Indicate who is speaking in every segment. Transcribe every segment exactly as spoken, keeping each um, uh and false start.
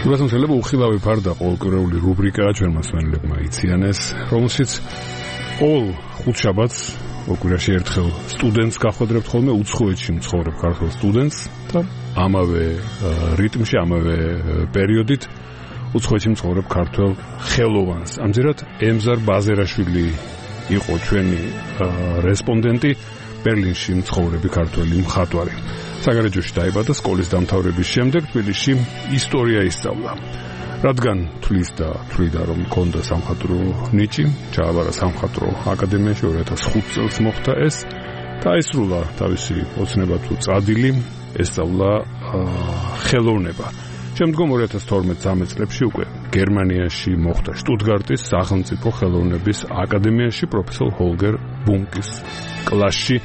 Speaker 1: Ուրեմն შეიძლება უხილავი ფარდა ყოველკვირეული რუბრიკაა ჩვენმა მსმენელებმა იციანეს, რომელშიც ყოველ ხუთშაბათს ოკვირაში ერთხელ სტუდენტს გახვედრებთ ხოლმე, უცხოეთში მცხოვრებ ქართველ სტუდენტს და ამავე რიტმში, ამავე პერიოდით უცხოეთში მცხოვრებ ქართველ ხელოვანს. ამჯერად ემზარ ბაზერაშვილი იყო ჩვენი რესპონდენტი, ბერლინში მცხოვრები ქართველი მხატვარი. საგარეჯოში დაიბადა, სკოლის დამთავრების შემდეგ თბილისში ისტორია ისწავლა. რადგან თვლის და თვლიდა რომ მქონდა სამხატვრო ნიჭი, ჩააბარა სამხატვრო აკადემიაში ორი ათას ხუთი წელს მოხდა ეს და ისრულა თავისი ოცნება თუ წადილი, ესწავლა ხელოვნება. შემდგომ ორი ათას თორმეტ მესამე წლებში უკვე გერმანიაში მოხდა შტუტგარტის სახელმწიფო ხელოვნების აკადემიაში პროფესორ ჰოლგერ ბუნკის კლასში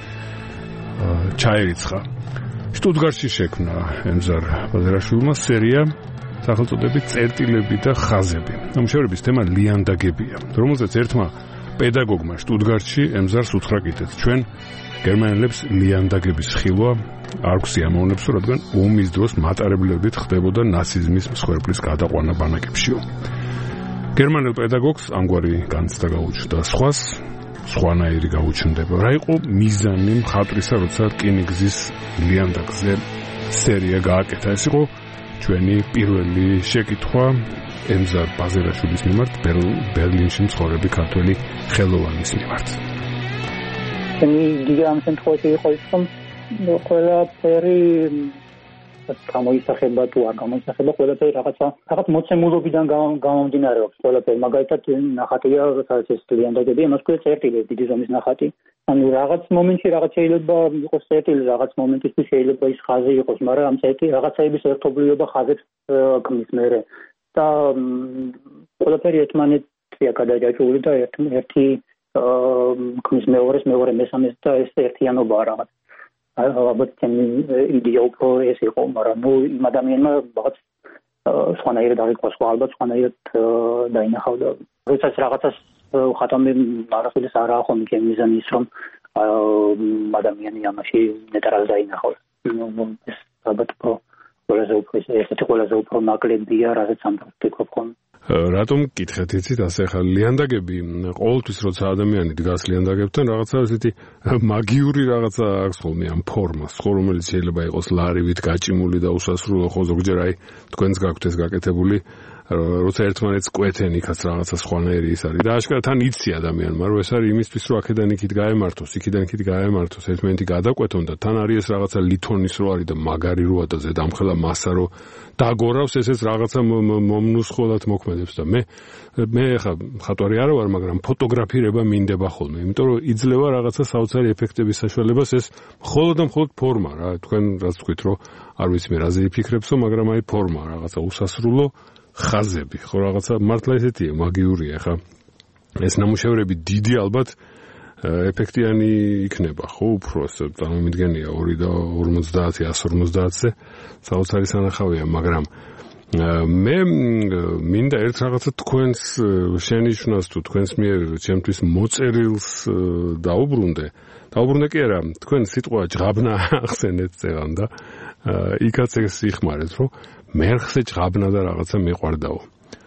Speaker 1: ჩაერიცხა. შტუტგარტში შექმნა ემზარ ბაზერაშვილმა სერია სახელწოდებით წერტილები და ხაზები. ნამუშევრების თემა ლიანდაგებია, რომელზეც ერთმა პედაგოგმა შტუტგარტში ემზარს უთხრა კიდეც ჩვენ გერმანელებს ლიანდაგების ხილვა არ გვსიამოვნებსო, რადგან ომის დროს მატარებლებით ხდებოდა ნაციზმის მსხვერპლის გადაყვანა ბანაკებშიო. გერმანელ პედაგოგს ამგვარი განცდა გაუჩნდა სხვას, სხვანაირი გაუჩნდება. რა იყო მიზანი მხატვრისა, როცა რკინიგზის ლიანდაგზე სერია გააკეთა? ეს იყო ჩვენი პირველი შეკითხვა ემზარ ბაზერაშვილის მიმართ, ბერლინში მცხოვრები ქართველი ხელოვანის მიმართ.
Speaker 2: ჩემი იდეა ამ შემთხვევაში იყო ის, რომ ყველაფერი გამოისახება თუ არ გამოისახება, ყველაფერი რაღაცა რაღაც მოცემულობიდან გამომდინარეობს. ყველაფერი მაგალითად ნახატია, სადაც ეს ლიანდაგები, ამას ქვია წერტილი, დიდი ზომის ნახატი. ანუ რაღაც მომენტში რაღაც შეიძლება იყოს წერტილი, რაღაც მომენტისთვის შეიძლება ის ხაზი იყოს, მაგრამ ამ წერტილი რაღაცაების ერთობლიობა ხაზებს ქმნის მერე. და ყველაფერი ერთმანეთია გადაჯაჭვული და ერთი ქმნის მეორეს, მეორე მესამეს და ეს ერთიანობაა რაღაც. ალბათ ჩემი იდეა უფრო ეს იყო, მაგრამ ნუ იმ ადამიანმა რაღაც სხვანაირად აღიქვა, სხვა ალბათ სხვანაირად დაინახავდა. როდესაც რაღაცას ხატამი არასოდეს არ ახონ ჩემი მიზანი ის რომ ადამიანი ამაში ნეტარალ დაინახავს. ეს ალბათ ყველაზე უფრო ესეთი ყველაზე უფრო ნაკლებია, რასაც ამბობ ვფიქრობ ხოლმე.
Speaker 1: რატომ გითხეთ იცით ასე ხა ლიანდაგები ყოველთვის როცა ადამიანი დგას ლიანდაგებთან რაღაცა ესეთი მაგიური რაღაცა აქვს ხოლმე ამ ფორმას, ხო, რომელიც შეიძლება იყოს ლარივით გაჭიმული და უსასრულო, ხო, ზოგჯერ აი თქვენს გაქვთ ეს გაკეთებული, როცა ერთმანეთს კვეთენ იქაც რაღაცა სხვანაირი ის არის და აშკარად თან იცი ადამიანმა, რომ ეს არის იმისთვის, რომ აქედან იქით გაემართოს, იქიდან იქით გაემართოს, ერთმანეთი გადაკვეთონ და თან არის ეს რაღაცა ლითონის რო არის და მაგარი როა და ზედამხელა მასა რო დაგორავს, ესეც რაღაცა მომნუსხოლად მოქმედებს და მე მე ხა მხატვარი არა ვარ, მაგრამ ფოტოგრაფირება მინდება ხოლმე, იმიტომ რომ იძლევა რაღაცა საოცარი ეფექტების საშუალებას, ეს მხოლოდ და მხოლოდ ფორმა რა, თქვენ რაც თქვით, რომ არ ვიცი მე რაზე იფიქრებსო, მაგრამ აი ფორმა რაღაცა უსასრულო ხაზები, ხო რაღაცა მართლა ესეთია, მაგიურია ხა. ეს ნამუშევრები დიდი ალბათ ეფექტიანი იქნება, ხო, უფრო წარმომიდგენია ორი და ორმოცდაათი, ასი ორმოცდაათზე საოცარი სანახავია, მაგრამ მე მინდა ერთ რაღაცა თქვენს შენიშვნას თუ თქვენს მიერ ჩემთვის მოწერილს დაუბრუნდე. დაუბრუნდე კი არა, თქვენ სიტყვა ჯღაბნა ახსენეთ წევან და იქაც ეს იხმარეთ, რომ მერხზე ჯღაბნა და რაღაცა მეყვარდაო.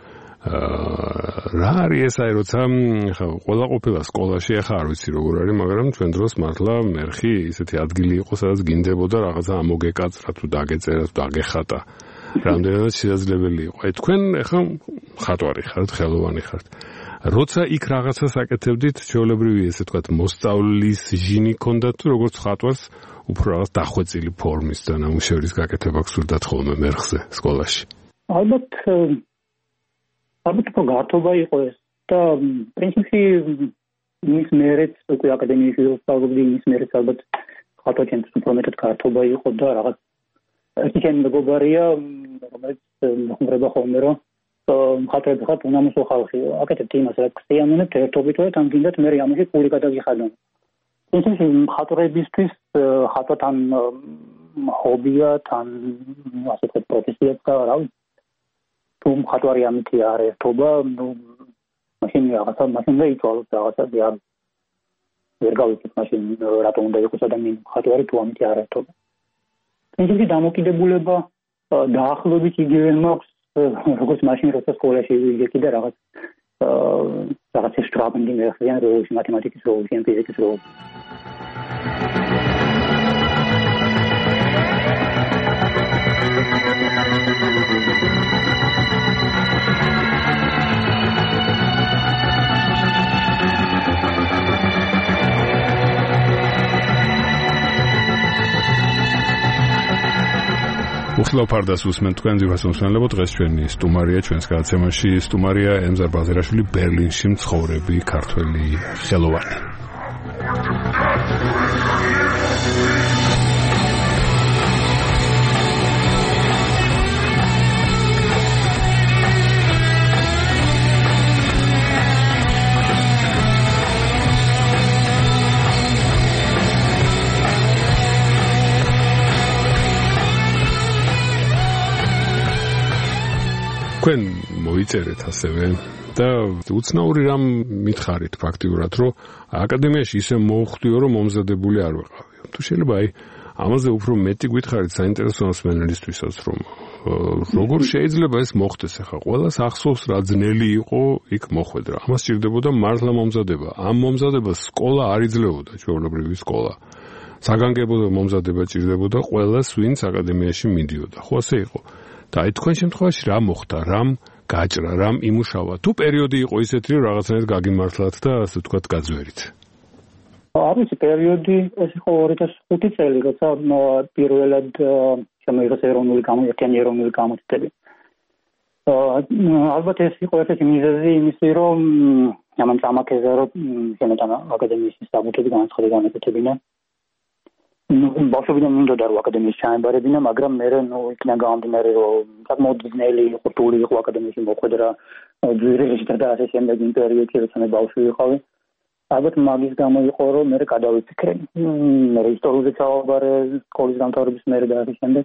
Speaker 1: რა არის ეს აი როცა ხა ყველა ყოფილა სკოლაში, ახლა არ ვიცი როგორ არის, მაგრამ ჩვენ დროს მართლა მერხი ისეთი ადგილი იყო, სადაც გინდებოდა რაღაცა ამოგეკაწრა თუ დაგეწერა თუ დაგეხატა. რამდენადაც შესაძლებელი იყო. აი თქვენ ახლა მხატვარი ხართ, ხელოვანი ხართ. როცა იქ რაღაცას აკეთებდით, ჩვეულებრივი ესე ვთქვათ, მოსწავლის ჟინი ქონდათ თუ როგორც მხატვარს უფრო რაღაც დახვეწილი ფორმის და ნამუშევრის გაკეთება გსურდათ ხოლმე მერხზე სკოლაში.
Speaker 2: ალბათ ალბათ უფრო გართობა იყო ეს და პრინციპში იმის მერეც უკვე აკადემიაში ვსწავლობდი, იმის მერეც ალბათ ხატვა ჩემთვის უფრო მეტად გართობა იყო და რაღაც ერთი ჩემი მეგობარია, რომელიც მოხმრება ხოლმე რომ მხატვრები ხართ, უნამესო ხალხი, აკეთებთ იმას, რაც გსიამოვნებთ ერთობით და თან გინდათ მე ამაში ფული გადაგიხადონ. პრინციპში მხატვრებისთვის ხატვა თან ჰობია, თან ასე ვთქვათ პროფესია და რა ვიცი. თუ მხატვარი ამითი არ ერთობა, ნუ მაშინ რაღაცა მაშინ და იწვალოს რაღაცა არ ვერ გავიქეთ მაშინ რატომ უნდა იყოს ადამიანი მხატვარი თუ ამითი არ ერთობა. პრინციპში დამოკიდებულება დაახლოებით იგივე მაქვს როგორც მაშინ როცა სკოლაში ვიდექი და რაღაც რაღაც სტრაბინგი მეხიან როლში მათემატიკის როლში ან ფიზიკის როლში.
Speaker 1: უსლო ფარდას უსმენ თქვენ ძირას უსმენლებო დღეს ჩვენი სტუმარია ჩვენს გადაცემაში სტუმარია ემზარ ბაზირაშვილი ბერლინში მცხოვრები ქართველი ხელოვანი. თქვენ მოიწერეთ ასევე და უცნაური რამ მითხარით ფაქტიურად რომ აკადემიაში ისე მოუხდიო რომ მომზადებული არ ვიყავი. თუ შეიძლება აი ამაზე უფრო მეტი გითხარით საინტერესო მსმენელისთვისაც რომ როგორ შეიძლება ეს მოხდეს ახლა ყველას ახსოვს რა ძნელი იყო იქ მოხვედრა. ამას სჭირდებოდა მართლა მომზადება. ამ მომზადებას სკოლა არ იძლეოდა ჩვეულებრივი სკოლა. საგანგებო მომზადება სჭირდებოდა ყველას ვინც აკადემიაში მიდიოდა. ხო ასე იყო. და აი თქვენ შემთხვევაში რა მოხდა, რამ გაჭრა, რამ იმუშავა? თუ პერიოდი იყო ისეთი, რომ რაღაცნაირად გაგიმართლათ და ასე ვთქვათ გაძვერით.
Speaker 2: არის პერიოდი, ეს იყო ორი ათას ხუთი წელი, როცა პირველად შემოიღეს ეროვნული გამოცდები, ეროვნული გამოცდები. ალბათ ეს იყო ერთ-ერთი მიზეზი იმისი, რომ ამან წამაკეზე რომ შემოთან აკადემიის სტატუტები განაცხადა განეკუთებინა. ბავშვებიდან მინდოდა რომ აკადემიის ჩაემბარებინა, მაგრამ მე ნუ იქნა გამომდინარე რომ საკმაოდ ძნელი იყო, რთული იყო აკადემიაში მოხვედრა, ძვირეში და ასე შემდეგ იმ პერიოდში, როცა მე ბავშვი ვიყავი. ალბათ მაგის გამო იყო რომ მე გადავიფიქრე. მე ისტორიაზე ჩავაბარე სკოლის დამთავრების მერე და ასე შემდეგ.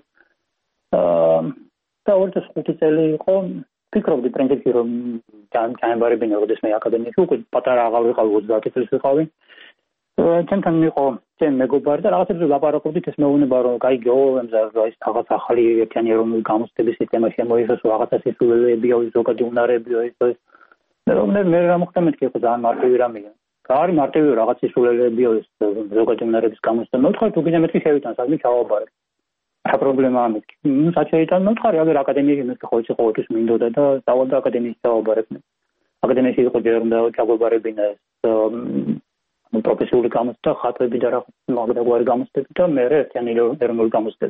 Speaker 2: და ორი ათას ხუთი წელი იყო, ფიქრობდი პრინციპში რომ ჩაემბარებინა როდესაც მე აკადემიაში უკვე პატარა აღარ ვიყავი, ოცდაათი წლის ვიყავი. ჩემთან იყო ჩემ მეგობარი და რაღაცებზე ლაპარაკობდით, ეს მეუბნება რომ გაიგო ემზარ ის რაღაც ახალი ერთიანი ეროვნული გამოცდების სისტემა შემოიღეს, რაღაცა სისულელებია, ზოგადი უნარებია ის ეს. მე მე რა მოხდა მეთქი ხო ძალიან მარტივი რამეა. კარი მარტივი რაღაც სისულელებია ის ზოგადი უნარების გამოცდა. მოვთხარ თუ გინდა მეთქი შევიტან, სადმე ჩავაბარებ. რა პრობლემაა მეთქი. ნუ საჩეიტან მოვთხარი, აგერ აკადემიაში მეთქი ხო იცი ყოველთვის მინდოდა და დავალდა აკადემიაში ჩავაბარებ. აკადემიაში იყო ჯერ უნდა ჩაგვაბარებინა ეს პროფესიული გამოცდა, ხატვები და რაღაც მაგდაგვარი გამოცდები და მე ერთიანი ეროვნული გამოცდები.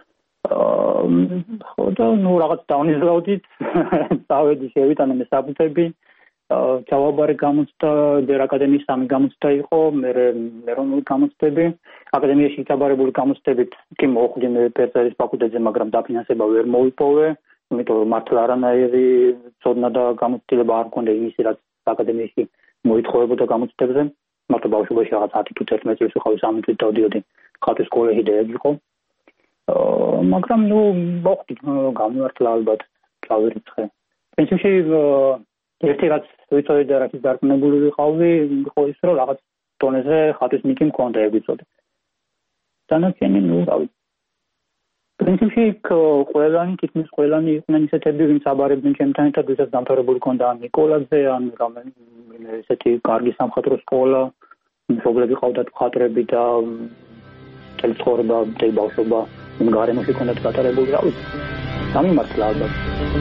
Speaker 2: ხო და ნუ რაღაც დავნიზრაუდით, წავედი შევიტანე მე საფუთები, ჩავაბარე გამოცდა, ჯერ აკადემიის სამი გამოცდა იყო, მე ეროვნული გამოცდები, აკადემიაში ჩაბარებული გამოცდებით კი მოხვდი მე პერწერის ფაკულტეტზე, მაგრამ დაფინანსება ვერ მოვიპოვე, იმიტომ რომ მართლა არანაირი ცოდნა და გამოცდილება არ მქონდა იმისი, რაც აკადემიაში მოითხოვებოდა გამოცდებზე. მარტო ბავშვობაში რაღაც ათი თუ ათერთმეტი წლის ვიყავი, სამი წლით დავდიოდი ხატვის სკოლაში და ეგ იყო. მაგრამ ნუ მოხდი გამიმართლა ალბათ წავირიცხე. პრინციპში ერთი რაც ვიცოდი და რაც დარწმუნებული ვიყავი, იყო ის რომ რაღაც დონეზე ხატვის ნიკი მქონდა ეგ ვიცოდი. დანარჩენი ნუ რავი. პრინციპში ყველანი, თითქმის ყველანი იყვნენ ისეთები, ვინც აბარებდნენ ჩემთან ერთად, ვისაც დამთავრებული ჰქონდა ან ნიკოლაძე, ან რამე ესეთი კარგი სამხატვრო სკოლა, მშობლები ყავდათ მხატვრები და მთელი ცხოვრება, მთელი ბავშვობა იმ გარემოში ჰქონდათ გატარებული, რა ვიცი. გამიმართლა ალბათ.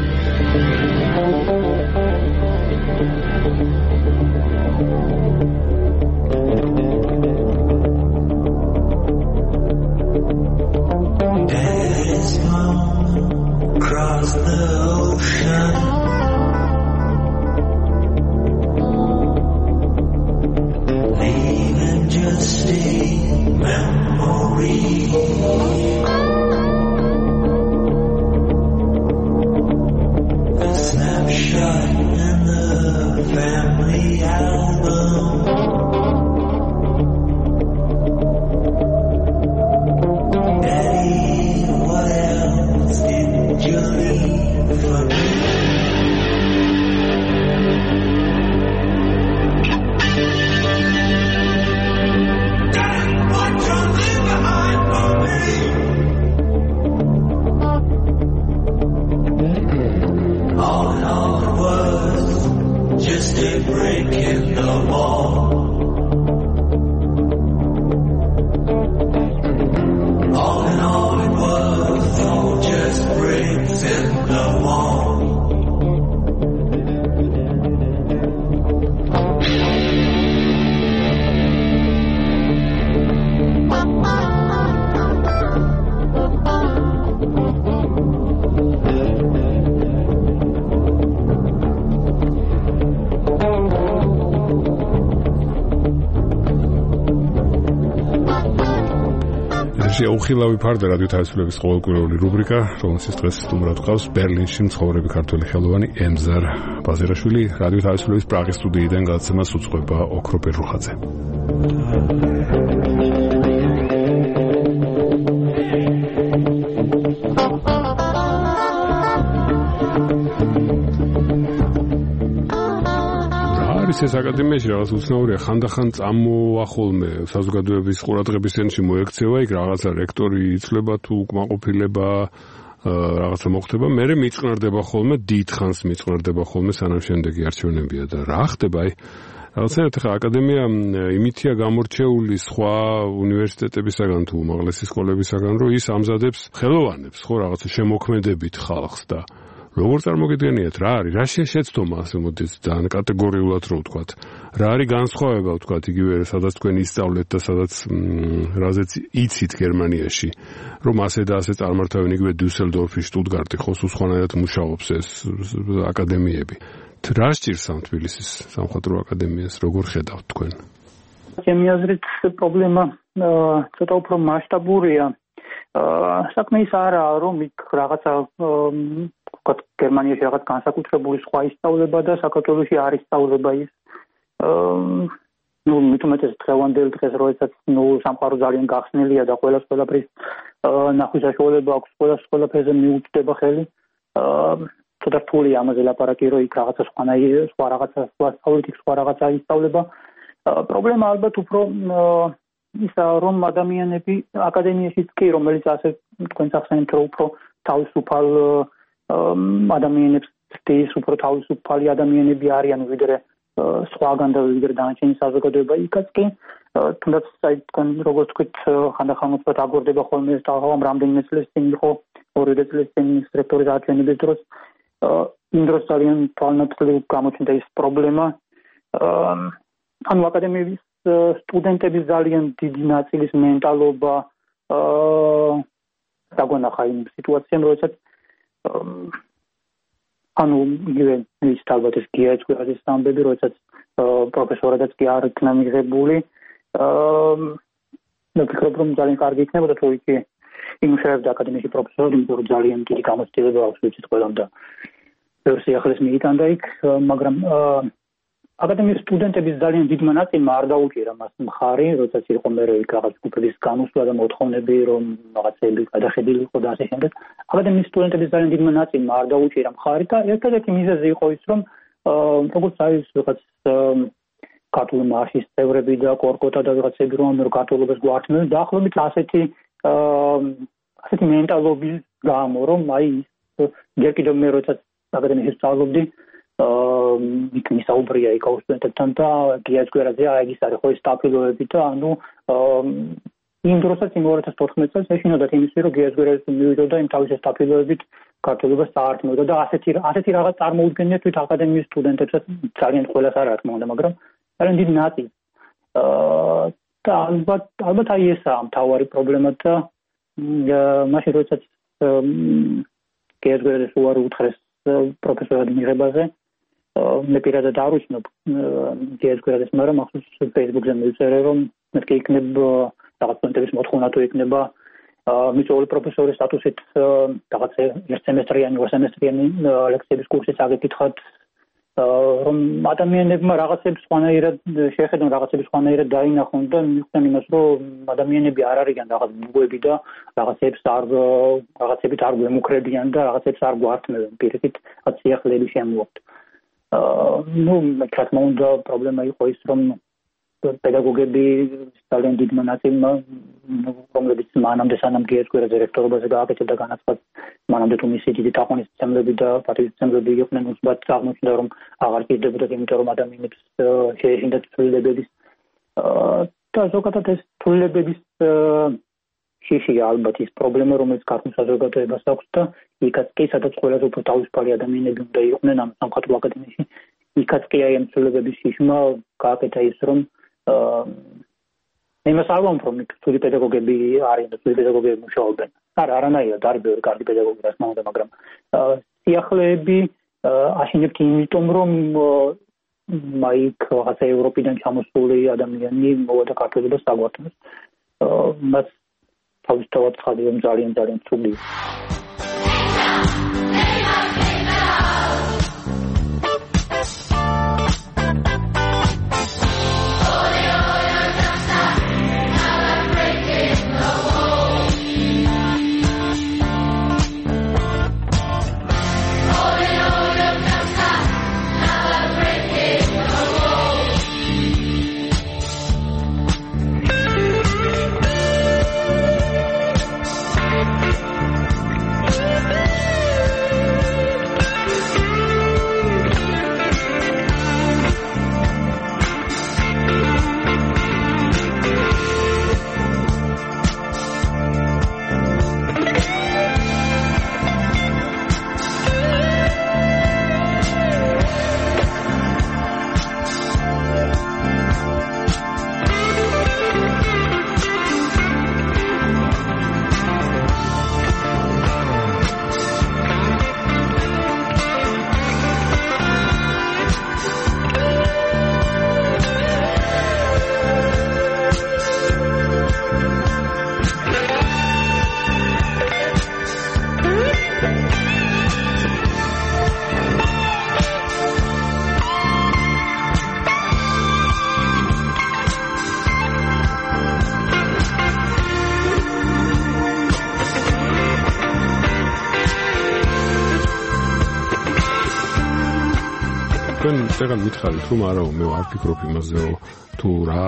Speaker 2: Across the ocean, leaving just a memory. A snapshot in the family album. Die!
Speaker 3: wall. All in all, it was all just bricks in the wall.
Speaker 1: შეუხილავი ფარდა რადიო თავისუფლების ყოველკვირეული რუბრიკა, რომელსაც დღეს სტუმრად ყავს ბერლინში მცხოვრები ქართველი ხელოვანი ემზარ ბაზირაშვილი. რადიო თავისუფლების პრაღის სტუდიიდან გადაცემას უძღვება ოქრო პერუხაძე. ეს აკადემიაში რაღაც უცნაურია, ხანდახან წამოახოლმე საზოგადოების ყურადღების ცენტრში მოექცევა, იქ რაღაცა რექტორი იცლება თუ უკმაყოფილება რაღაცა მოხდება, მერე მიწყნარდება ხოლმე, დიდხანს მიწყნარდება ხოლმე, სანამ შემდეგი არჩევნებია და რა ხდება, აი რაღაცა ხა აკადემია იმითია გამორჩეული სხვა უნივერსიტეტებისაგან თუ უმაღლესი სკოლებისაგან, რომ ის ამზადებს ხელოვანებს, ხო, რაღაცა შემოქმედებით ხალხს და როგორ წარმოგიდგენიათ, რა არის, რა შეცდომა ასე მოდით ძალიან კატეგორიულად რო ვთქვათ, რა არის განსხვავება ვთქვათ იგივე სადაც თქვენ ისწავლეთ და სადაც რაზეც იცით გერმანიაში, რომ ასე და ასე წარმართავენ იგივე დიუსელდორფი, შტუტგარტი, ხო, სხვანაირად მუშაობს ეს აკადემიები. რა სჭირს ამ თბილისის სამხატვრო აკადემიას, როგორ ხედავთ თქვენ?
Speaker 2: ჩემი აზრით პრობლემა ცოტა უფრო მასშტაბურია. საქმე ის არაა, რომ იქ რაღაცა ვთქვათ, გერმანიაში რაღაც განსაკუთრებული სხვა ისწავლება და საქართველოში არ ისწავლება ის. ნუ მithumetes დღევანდელ დღეს როდესაც ნუ სამყარო ძალიან გახსნილია და ყველას ყველაფრის ნახვის საშუალება აქვს, ყველას ყველაფერზე მიუწვდება ხელი. ცოტა რთულია ამაზე ლაპარაკი, რომ იქ რაღაცა სხვანაირი, სხვა რაღაცა, სხვა სწავლით, სხვა რაღაცა ისწავლება. პრობლემა ალბათ უფრო ისაა, რომ ადამიანები აკადემიაშიც კი, რომელიც ასე თქვენ ახსენეთ, რომ უფრო თავისუფალ ადამიანებს ხდის, უფრო თავისუფალი ადამიანები არიან ვიდრე სხვაგან და ვიდრე დანარჩენი საზოგადოება. იქაც კი თუნდაც აი თქვენ როგორც თქვით, ხანდახან უცბად აგორდება ხოლმე ეს თაღავამ რამდენიმე წლის წინ იყო, ორი წლის წინ რექტორის არჩევნების დროს. იმ დროს ძალიან თვალნათლივ გამოჩნდა ეს პრობლემა. ანუ აკადემიის სტუდენტების ძალიან დიდი ნაწილის მენტალობა დაგვანახა იმ სიტუაციამ, როდესაც ანუ იგივე ის ალბათ ეს გია ეწყვეტის ამბები, როდესაც პროფესორადაც კი არ იქნა მიღებული. და ვფიქრობ, რომ ძალიან კარგი იქნებოდა თუ იქ იმუშავებდა აკადემიაში პროფესორად, იმიტომ რომ ძალიან დიდი გამოცდილება აქვს ვიცით ყველამ და ბევრ სიახლეს მიიტანდა იქ, მაგრამ აკადემიის სტუდენტების ძალიან დიდმა ნაწილმა არ დაუჭირა მას მხარი, როდესაც იყო მერე იქ რაღაც ჯგუფების გამოსვლა და მოთხოვნები, რომ რაღაცები გადახედილი იყო და ასე შემდეგ. აკადემიის სტუდენტების ძალიან დიდმა ნაწილმა არ დაუჭირა მხარი და ერთადერთი მიზეზი იყო ის, რომ როგორც არის რაღაც ქართული მარშის წევრები და კორკოტა და ვიღაცები რომ ამ ქართულობას გვართმევენ, დაახლოებით ასეთი ასეთი მენტალობის გამო, რომ აი ჯერ კიდევ მე როდესაც აკადემიაში სწავლობდი, იქ მისაუბრია იქ სტუდენტებთან და გია ეწყვეტაზე აი ის არის ხო ეს სტაფილოები და ანუ იმ დროსაც იმ ორი ათას ოთხმეტ წელს ეშინოდათ იმის რომ გია ეწყვეტაზე მივიდოდა იმ თავის სტაფილოებით ქართულობას წაართმევდა და ასეთი ასეთი რაღაც წარმოუდგენია თვით აკადემიის სტუდენტებსაც ძალიან ყველას არ რა თქმა უნდა, მაგრამ ძალიან დიდი ნაწილი. და ალბათ ალბათ აი ესაა მთავარი პრობლემა და მაშინ როდესაც გია ეწყვეტაზე უარი უთხრეს პროფესორად მიღებაზე, მე პირადად არ ვიცნობ გია ეწყვეტას, მაგრამ ახლა Facebook-ზე მივწერე, რომ მეთქე იქნებ რაღაც სტუდენტების მოთხოვნა თუ იქნება მიწვეული პროფესორის სტატუსით რაღაც ერთ სემესტრიანი, ორ სემესტრიანი ლექციების კურსიც აგეკითხათ, რომ ადამიანებმა რაღაცებს სხვანაირად შეხედონ, რაღაცებს სხვანაირად დაინახონ და მიხვდნენ იმას, რომ ადამიანები არ არიან რაღაც ბუები და რაღაცებს არ რაღაცებით არ გვემუქრებიან და რაღაცებს არ გვართმევენ, პირიქით რაც სიახლეები შემოაქვთ. ნუ რა თქმა უნდა პრობლემა იყო ის, რომ პედაგოგები ძალიან დიდმა ნაწილმა რომლებიც მანამდე სანამ გიეწყვირა დირექტორობაზე გააკეთებდა განაცხადს, მანამდე თუ მისი დიდი თაყვანისმცემლები და პატივისმცემლები იყვნენ, უცბად აღმოჩნდა, რომ აღარ გიდებოდათ, იმიტომ რომ ადამიანებს შეეშინდათ ცვლილებების და ზოგადად ეს ცვლილებების შიშია ალბათ ის პრობლემა, რომელიც ქართულ საზოგადოებას აქვს და იქაც კი სადაც ყველაზე უფრო თავისუფალი ადამიანები უნდა იყვნენ ამ სამხატვრო აკადემიაში, იქაც კი აი ამ ცვლილებების შიშმა გააკეთა ის, რომ იმას არ ვამბობ, რომ ცუდი პედაგოგები არიან და ცუდი პედაგოგები მუშაობენ. არა, არანაირად არის ბევრი კარგი პედაგოგი, რას მოუნდა, მაგრამ სიახლეები აშენებთ იმიტომ, რომ მაიქ რაღაცა ევროპიდან ჩამოსული ადამიანი მოვა და ქართულობას დაგვართმევს. მას თავისთავად ხადი რომ ძალიან ძალიან ცუდი.
Speaker 1: ეგან მითხარით რომ არა მე არ ვფიქრობ იმაზე რომ თუ რა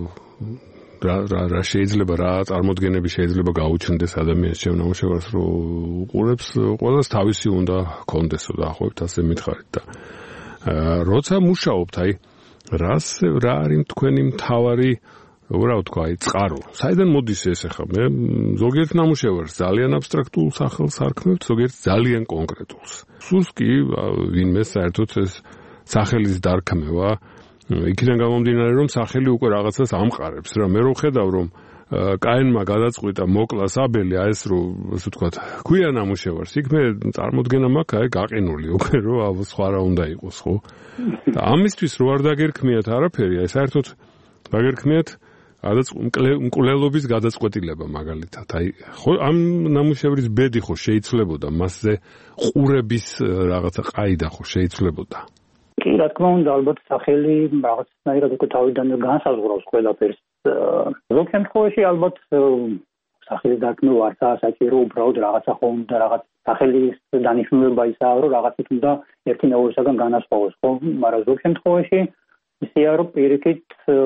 Speaker 1: რა რა შეიძლება რა წარმოდგენები შეიძლება გაუჩნდეს ადამიანის ჩემ ნამუშევარს რომ უყურებს ყველას თავისი უნდა კონდესო და ახობით ასე მითხარით და როცა მუშაობთ აი რას რა არის თქვენი მთავარი რა ვთქვა აი წყარო საიდან მოდის ეს ახლა მე ზოგიერთ ნამუშევარს ძალიან აბსტრაქტულ სახელს არქმევთ ზოგიერთ ძალიან კონკრეტულს სულს კი ვინმე საერთოდ ეს სახელის დარქმევა იქიდან გამომდინარე რომ სახელი უკვე რაღაცას ამყარებს რა მე რო ხედავ რომ კაინმა გადაწყვიტა მოკლა საბელი აი ეს რომ ასე ვთქვათ ქვია ნამუშევარს იქ მე წარმოდგენა მაქვს აი გაყინული უკვე რომ აბა სხვა რა უნდა იყოს ხო და ამისთვის რო არ დაგერქმიათ არაფერი აი საერთოდ დაგერქმიათ ადაც მკვლელობის გადაწყვეტილება მაგალითად აი ხო ამ ნამუშევრის ბედი ხო შეიძლებოდა მასზე ყურების რაღაცა ყაიდა ხო შეიძლებოდა
Speaker 2: კი რა თქმა უნდა ალბათ სახელი რაღაცნაირად უკვე თავიდან განსაზღვრავს ყველაფერს ზოგ შემთხვევაში ალბათ სახელის დარქმევა არც საჭირო უბრალოდ რაღაცა ხო უნდა რაღაც სახელის დანიშნულება ისაა რომ რაღაცით უნდა ერთი მეორისაგან განასხვავოს ხო მაგრამ ზოგ შემთხვევაში ისეა რომ პირიქით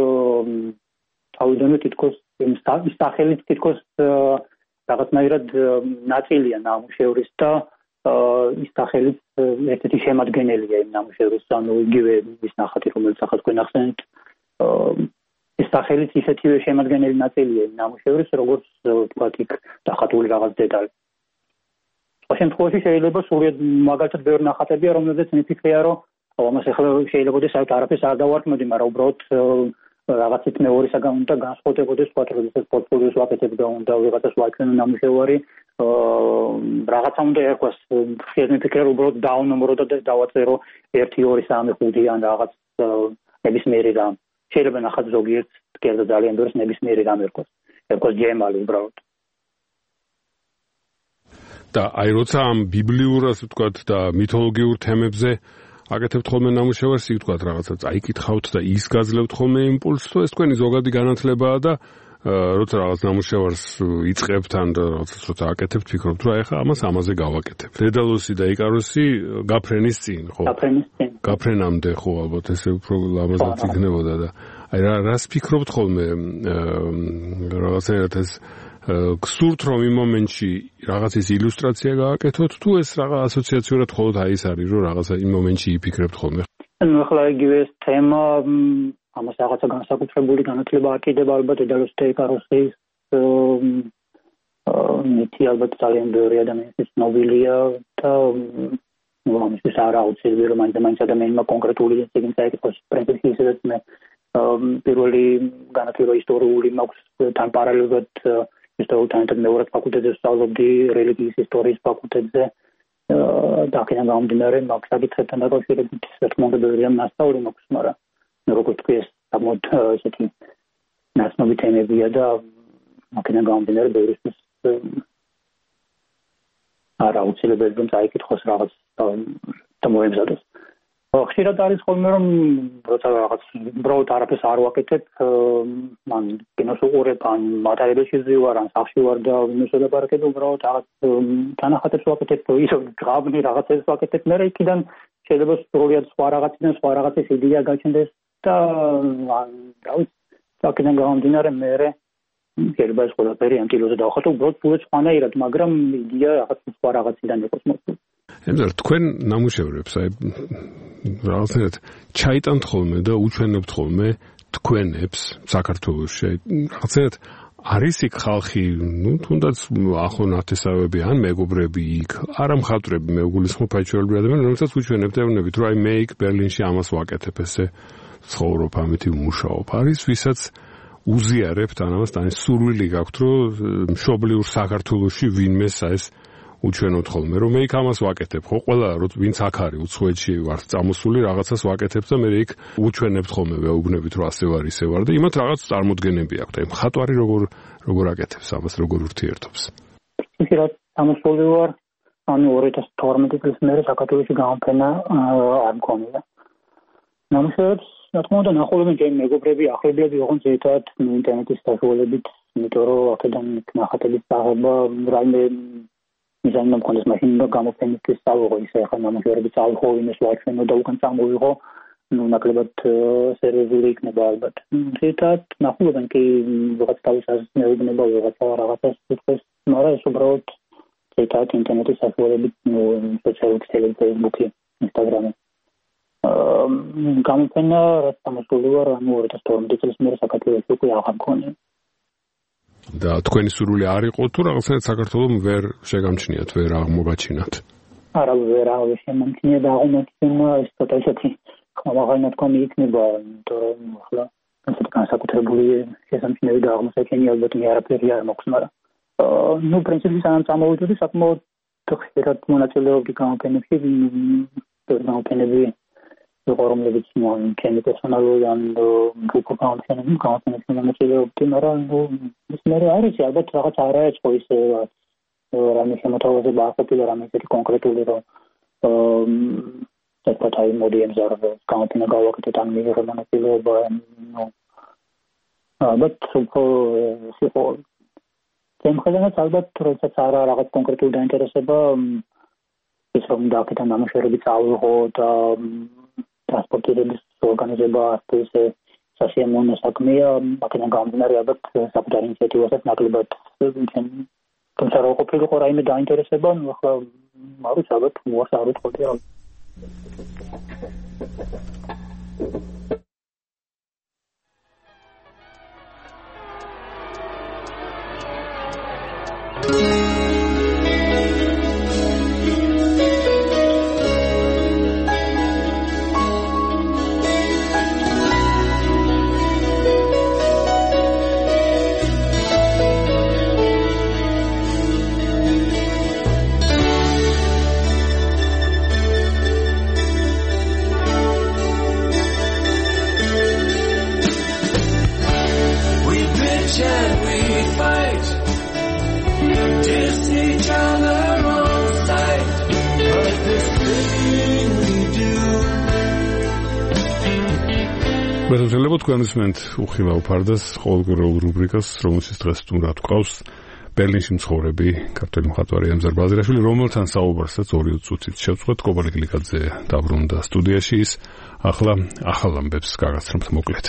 Speaker 2: თავიდანვე თითქოს იმ სახელით თითქოს რაღაცნაირად ნაწილია ნამუშევრის და ის სახელით ერთ-ერთი შემადგენელია იმ ნამუშევრის ანუ იგივე ის ნახატი რომელიც ახლა თქვენ ახსენეთ ის სახელით ისეთივე შემადგენელი ნაწილია იმ ნამუშევრის როგორც თქვათ იქ დახატული რაღაც დეტალი სხვა შემთხვევაში შეიძლება სულად მაგალითად ბევრი ნახატებია რომელზეც მიფიქრია რომ ამას ახლა შეიძლება საერთოდ არაფერს არ დავარქმევდი მაგრამ უბრალოდ რაღაცით მეორისაგან უნდა განსხვავდებოდეს თქვათ როდესაც პორტფოლიოს ვაკეთებ და უნდა ვიღაცას ვაჩვენო ნამუშევარი რაღაცა უნდა ერქვას შეიძლება მიფიქრე რომ უბრალოდ დავნომრო და დავაწერო ერთი ორი სამი ხუთი ან რაღაც ნებისმიერი რამ შეიძლება ნახოთ ზოგიერთ კიდევ ძალიან ბევრს ნებისმიერი რამ ერქვას ერქვას ჯემალი უბრალოდ
Speaker 1: და აი როცა ამ ბიბლიურ ასე ვთქვათ და მითოლოგიურ თემებზე აკეთებთ ხოლმე ნამუშევარს, იქ თქვათ რაღაცა წაიკითხავთ და ის გაძლევთ ხოლმე იმპულსს, ეს თქვენი ზოგადი განათლებაა და როცა რაღაც ნამუშევარს იწყებთ ან რაღაცას როცა აკეთებთ, ფიქრობთ, რომ ეხლა ამას ამაზე გავაკეთებ. დედალოსი და იკაროსი გაფრენის წინ, ხო?
Speaker 2: გაფრენის წინ.
Speaker 1: გაფრენამდე ხო, ალბათ ესე უფრო ლამაზად იქნებოდა და აი რა რას ფიქრობთ ხოლმე რაღაცნაირად ეს გსურთ რომ იმ მომენტში რაღაცის ილუსტრაცია გააკეთოთ თუ ეს რაღაც ასოციაციურად მხოლოდ აი ეს არის რომ რაღაცა იმ მომენტში იფიქრებთ ხოლმე?
Speaker 2: ну ახლა იგივე ეს თემა ამას რაღაცა განსაკუთრებული განათლება აკიდება ალბათ დედალოსტეი კაროსის მითი ალბათ ძალიან ბევრი ადამიანის ცნობილია და ну ამისთვის არ აუცილებელი რომ მაინც ადამიანმა კონკრეტული წიგნი წაიკითხოს პრინციპი ისედაც მე პირველი განათლება ისტორიული მაქვს თან პარალელურად ისტორიულთან მეორე ფაკულტეტზე ვსწავლობდი რელიგიის ისტორიის ფაკულტეტზე და აქედან გამომდინარე მაგ საკითხებთან დაკავშირებით რა თქმა უნდა ბევრი მასწავლი მაქვს მაგრამ როგორც თქვი ეს ამოთ ესეთი ნაცნობი თემებია და აქედან გამომდინარე ბევრისთვის არ აუცილებელი რომ წაიკითხოს რაღაც და მოემზადოს ხშირად არის ხოლმე რომ როცა რაღაც უბრალოდ არაფერს არ ვაკეთებ მან კინოს უყურებ ან მატარებელში ვარ ან სახლში ვარ და იმის ვლაპარაკებ უბრალოდ რაღაც თანახატებს ვაკეთებ ისო გრაბნი რაღაცებს ვაკეთებ მე იქიდან შეიძლება სრულად სხვა რაღაციდან სხვა რაღაცის იდეა გაჩნდეს და რა ვიცი აქედან გამომდინარე მე შეიძლება ეს ყველაფერი ამ ტილოზე დავხატო უბრალოდ უბრალოდ სხვანაირად მაგრამ იდეა რაღაც სხვა რაღაციდან იყოს მოწმული
Speaker 1: ემზარ თქვენ ნამუშევრებს აი რაღაცნაირად ჩაიტანთ ხოლმე და უჩვენებთ ხოლმე თქვენებს საქართველოში რაღაცნაირად არის იქ ხალხი ნუ თუნდაც ახო ნათესავები ან მეგობრები იქ არა მხატვრები მე გულისხმობ აჩვენებდი ადამიანები რომელსაც უჩვენებთ ეუბნებით რომ აი მე იქ ბერლინში ამას ვაკეთებ ესე ცხოვრობ ამითი ვმუშაობ არის ვისაც უზიარებთ ან ამას თან სურვილი გაქვთ რომ მშობლიურ საქართველოში ვინმეს ეს უჩვენოთ ხოლმე რომ მე იქ ამას ვაკეთებ ხო ყველა ვინც აქ არის უცხოეთში ვარ წამოსული რაღაცას ვაკეთებ და მე იქ უჩვენებთ ხოლმე ვეუბნებით რომ ასე ვარ ისე ვარ და იმათ რაღაც წარმოდგენები აქვთ აი მხატვარი როგორ როგორ აკეთებს ამას როგორ ურთიერთობს
Speaker 2: ისე რა წამოსული ვარ ანუ ორი ათას თორმეტი წლის მერე საქართველოში გამოფენა არ მქონია ნამუშევრებს რა თქმა უნდა ნახულობენ ჩემი მეგობრები ახლობლები ოღონდ ზედათ ინტერნეტის საშუალებით იმიტომ რომ აქედან ნახატების აღება რაიმე მიზანი მქონდეს მაშინ გამოფენისთვის წავიღო ისე ახლა ნამუშევრები წავიღო იმას ვაჩვენო და უკან წამოვიღო ну ნაკლებად სერიოზული იქნება ალბათ ზედათ ნახულობენ კი რაღაც თავის აზრნეუბნება რაღაცა რაღაცას უცხოს მაგრამ ეს უბრალოდ ზედათ ინტერნეტის საშუალებით ну სოციალური ქსელები ფეისბუქი ინსტაგრამი გამოფენა რაც ამოსული ვარ ანუ ორი ათას თორმეტი წლის მერე საქართველოში უკვე აღარ მქონია
Speaker 1: და თქვენი სურვილი არ იყო თუ რაღაცნაირად საქართველოს ვერ შეგამჩნიათ ვერ აღმოგაჩინათ
Speaker 2: არა ვერ აღმოგაჩინე და აღმოჩინა ეს თეთრი ხმაღანა თქვენი იქნება იმიტომ რომ ახლა ასეთი განსაკუთრებული შესამჩნევი და აღმოსაჩენი ალბათ მე არაფერი არ მაქვს მაგრამ ну პრინციპი სანამ წამოვიდი საკმაოდ ხშირად მონაწილეობდი გამოფენებში გამოფენები რომლებიც მან კენი პერსონალური ან გრუპ გამოფენები გამოფენებში მონაწილეობდი მაგრამ ის მე არის ალბათ რაღაც არაეწყო ისე რამე შემოთავაზება არ ყოფილა რამე ისეთი კონკრეტული რომ თქვათ აი მოდი ემზარ გამოფენა გავაკეთეთ ან მიღება მონაწილეობა ნუ ალბათ უფრო სიყო თემხელენაც ალბათ როდესაც არა რაღაც კონკრეტული დაინტერესება ის რომ დააკეთა ნამუშევრები წავიღო და ტრანსპორტირების ორგანიზება ასე სასიამოვნო საქმეა, აქედან გამომდინარე ალბათ საკუთარი ინიციატივასაც ნაკლებად თუმცა რა ყოფილიყო რაიმე დაინტერესება, ნუ ახლა მარუც ალბათ მოარს არ უთხოვდი რა.
Speaker 1: მეგობრებო, თქვენ ისმენთ უხილავ ფარდას ყოველგვარ რუბრიკას, რომელშიც დღეს თუნდაც გვყავს ბერლინში მცხოვრები ქართველი მხატვარი ემზარ ბაზირაშვილი, რომელთან საუბარსაც ორი წუთით შევწყვეტ. კობალე გლიკაძე დაბრუნდა სტუდიაში, ის ახლა ახალ ამბებს გაგაცნობთ მოკლედ.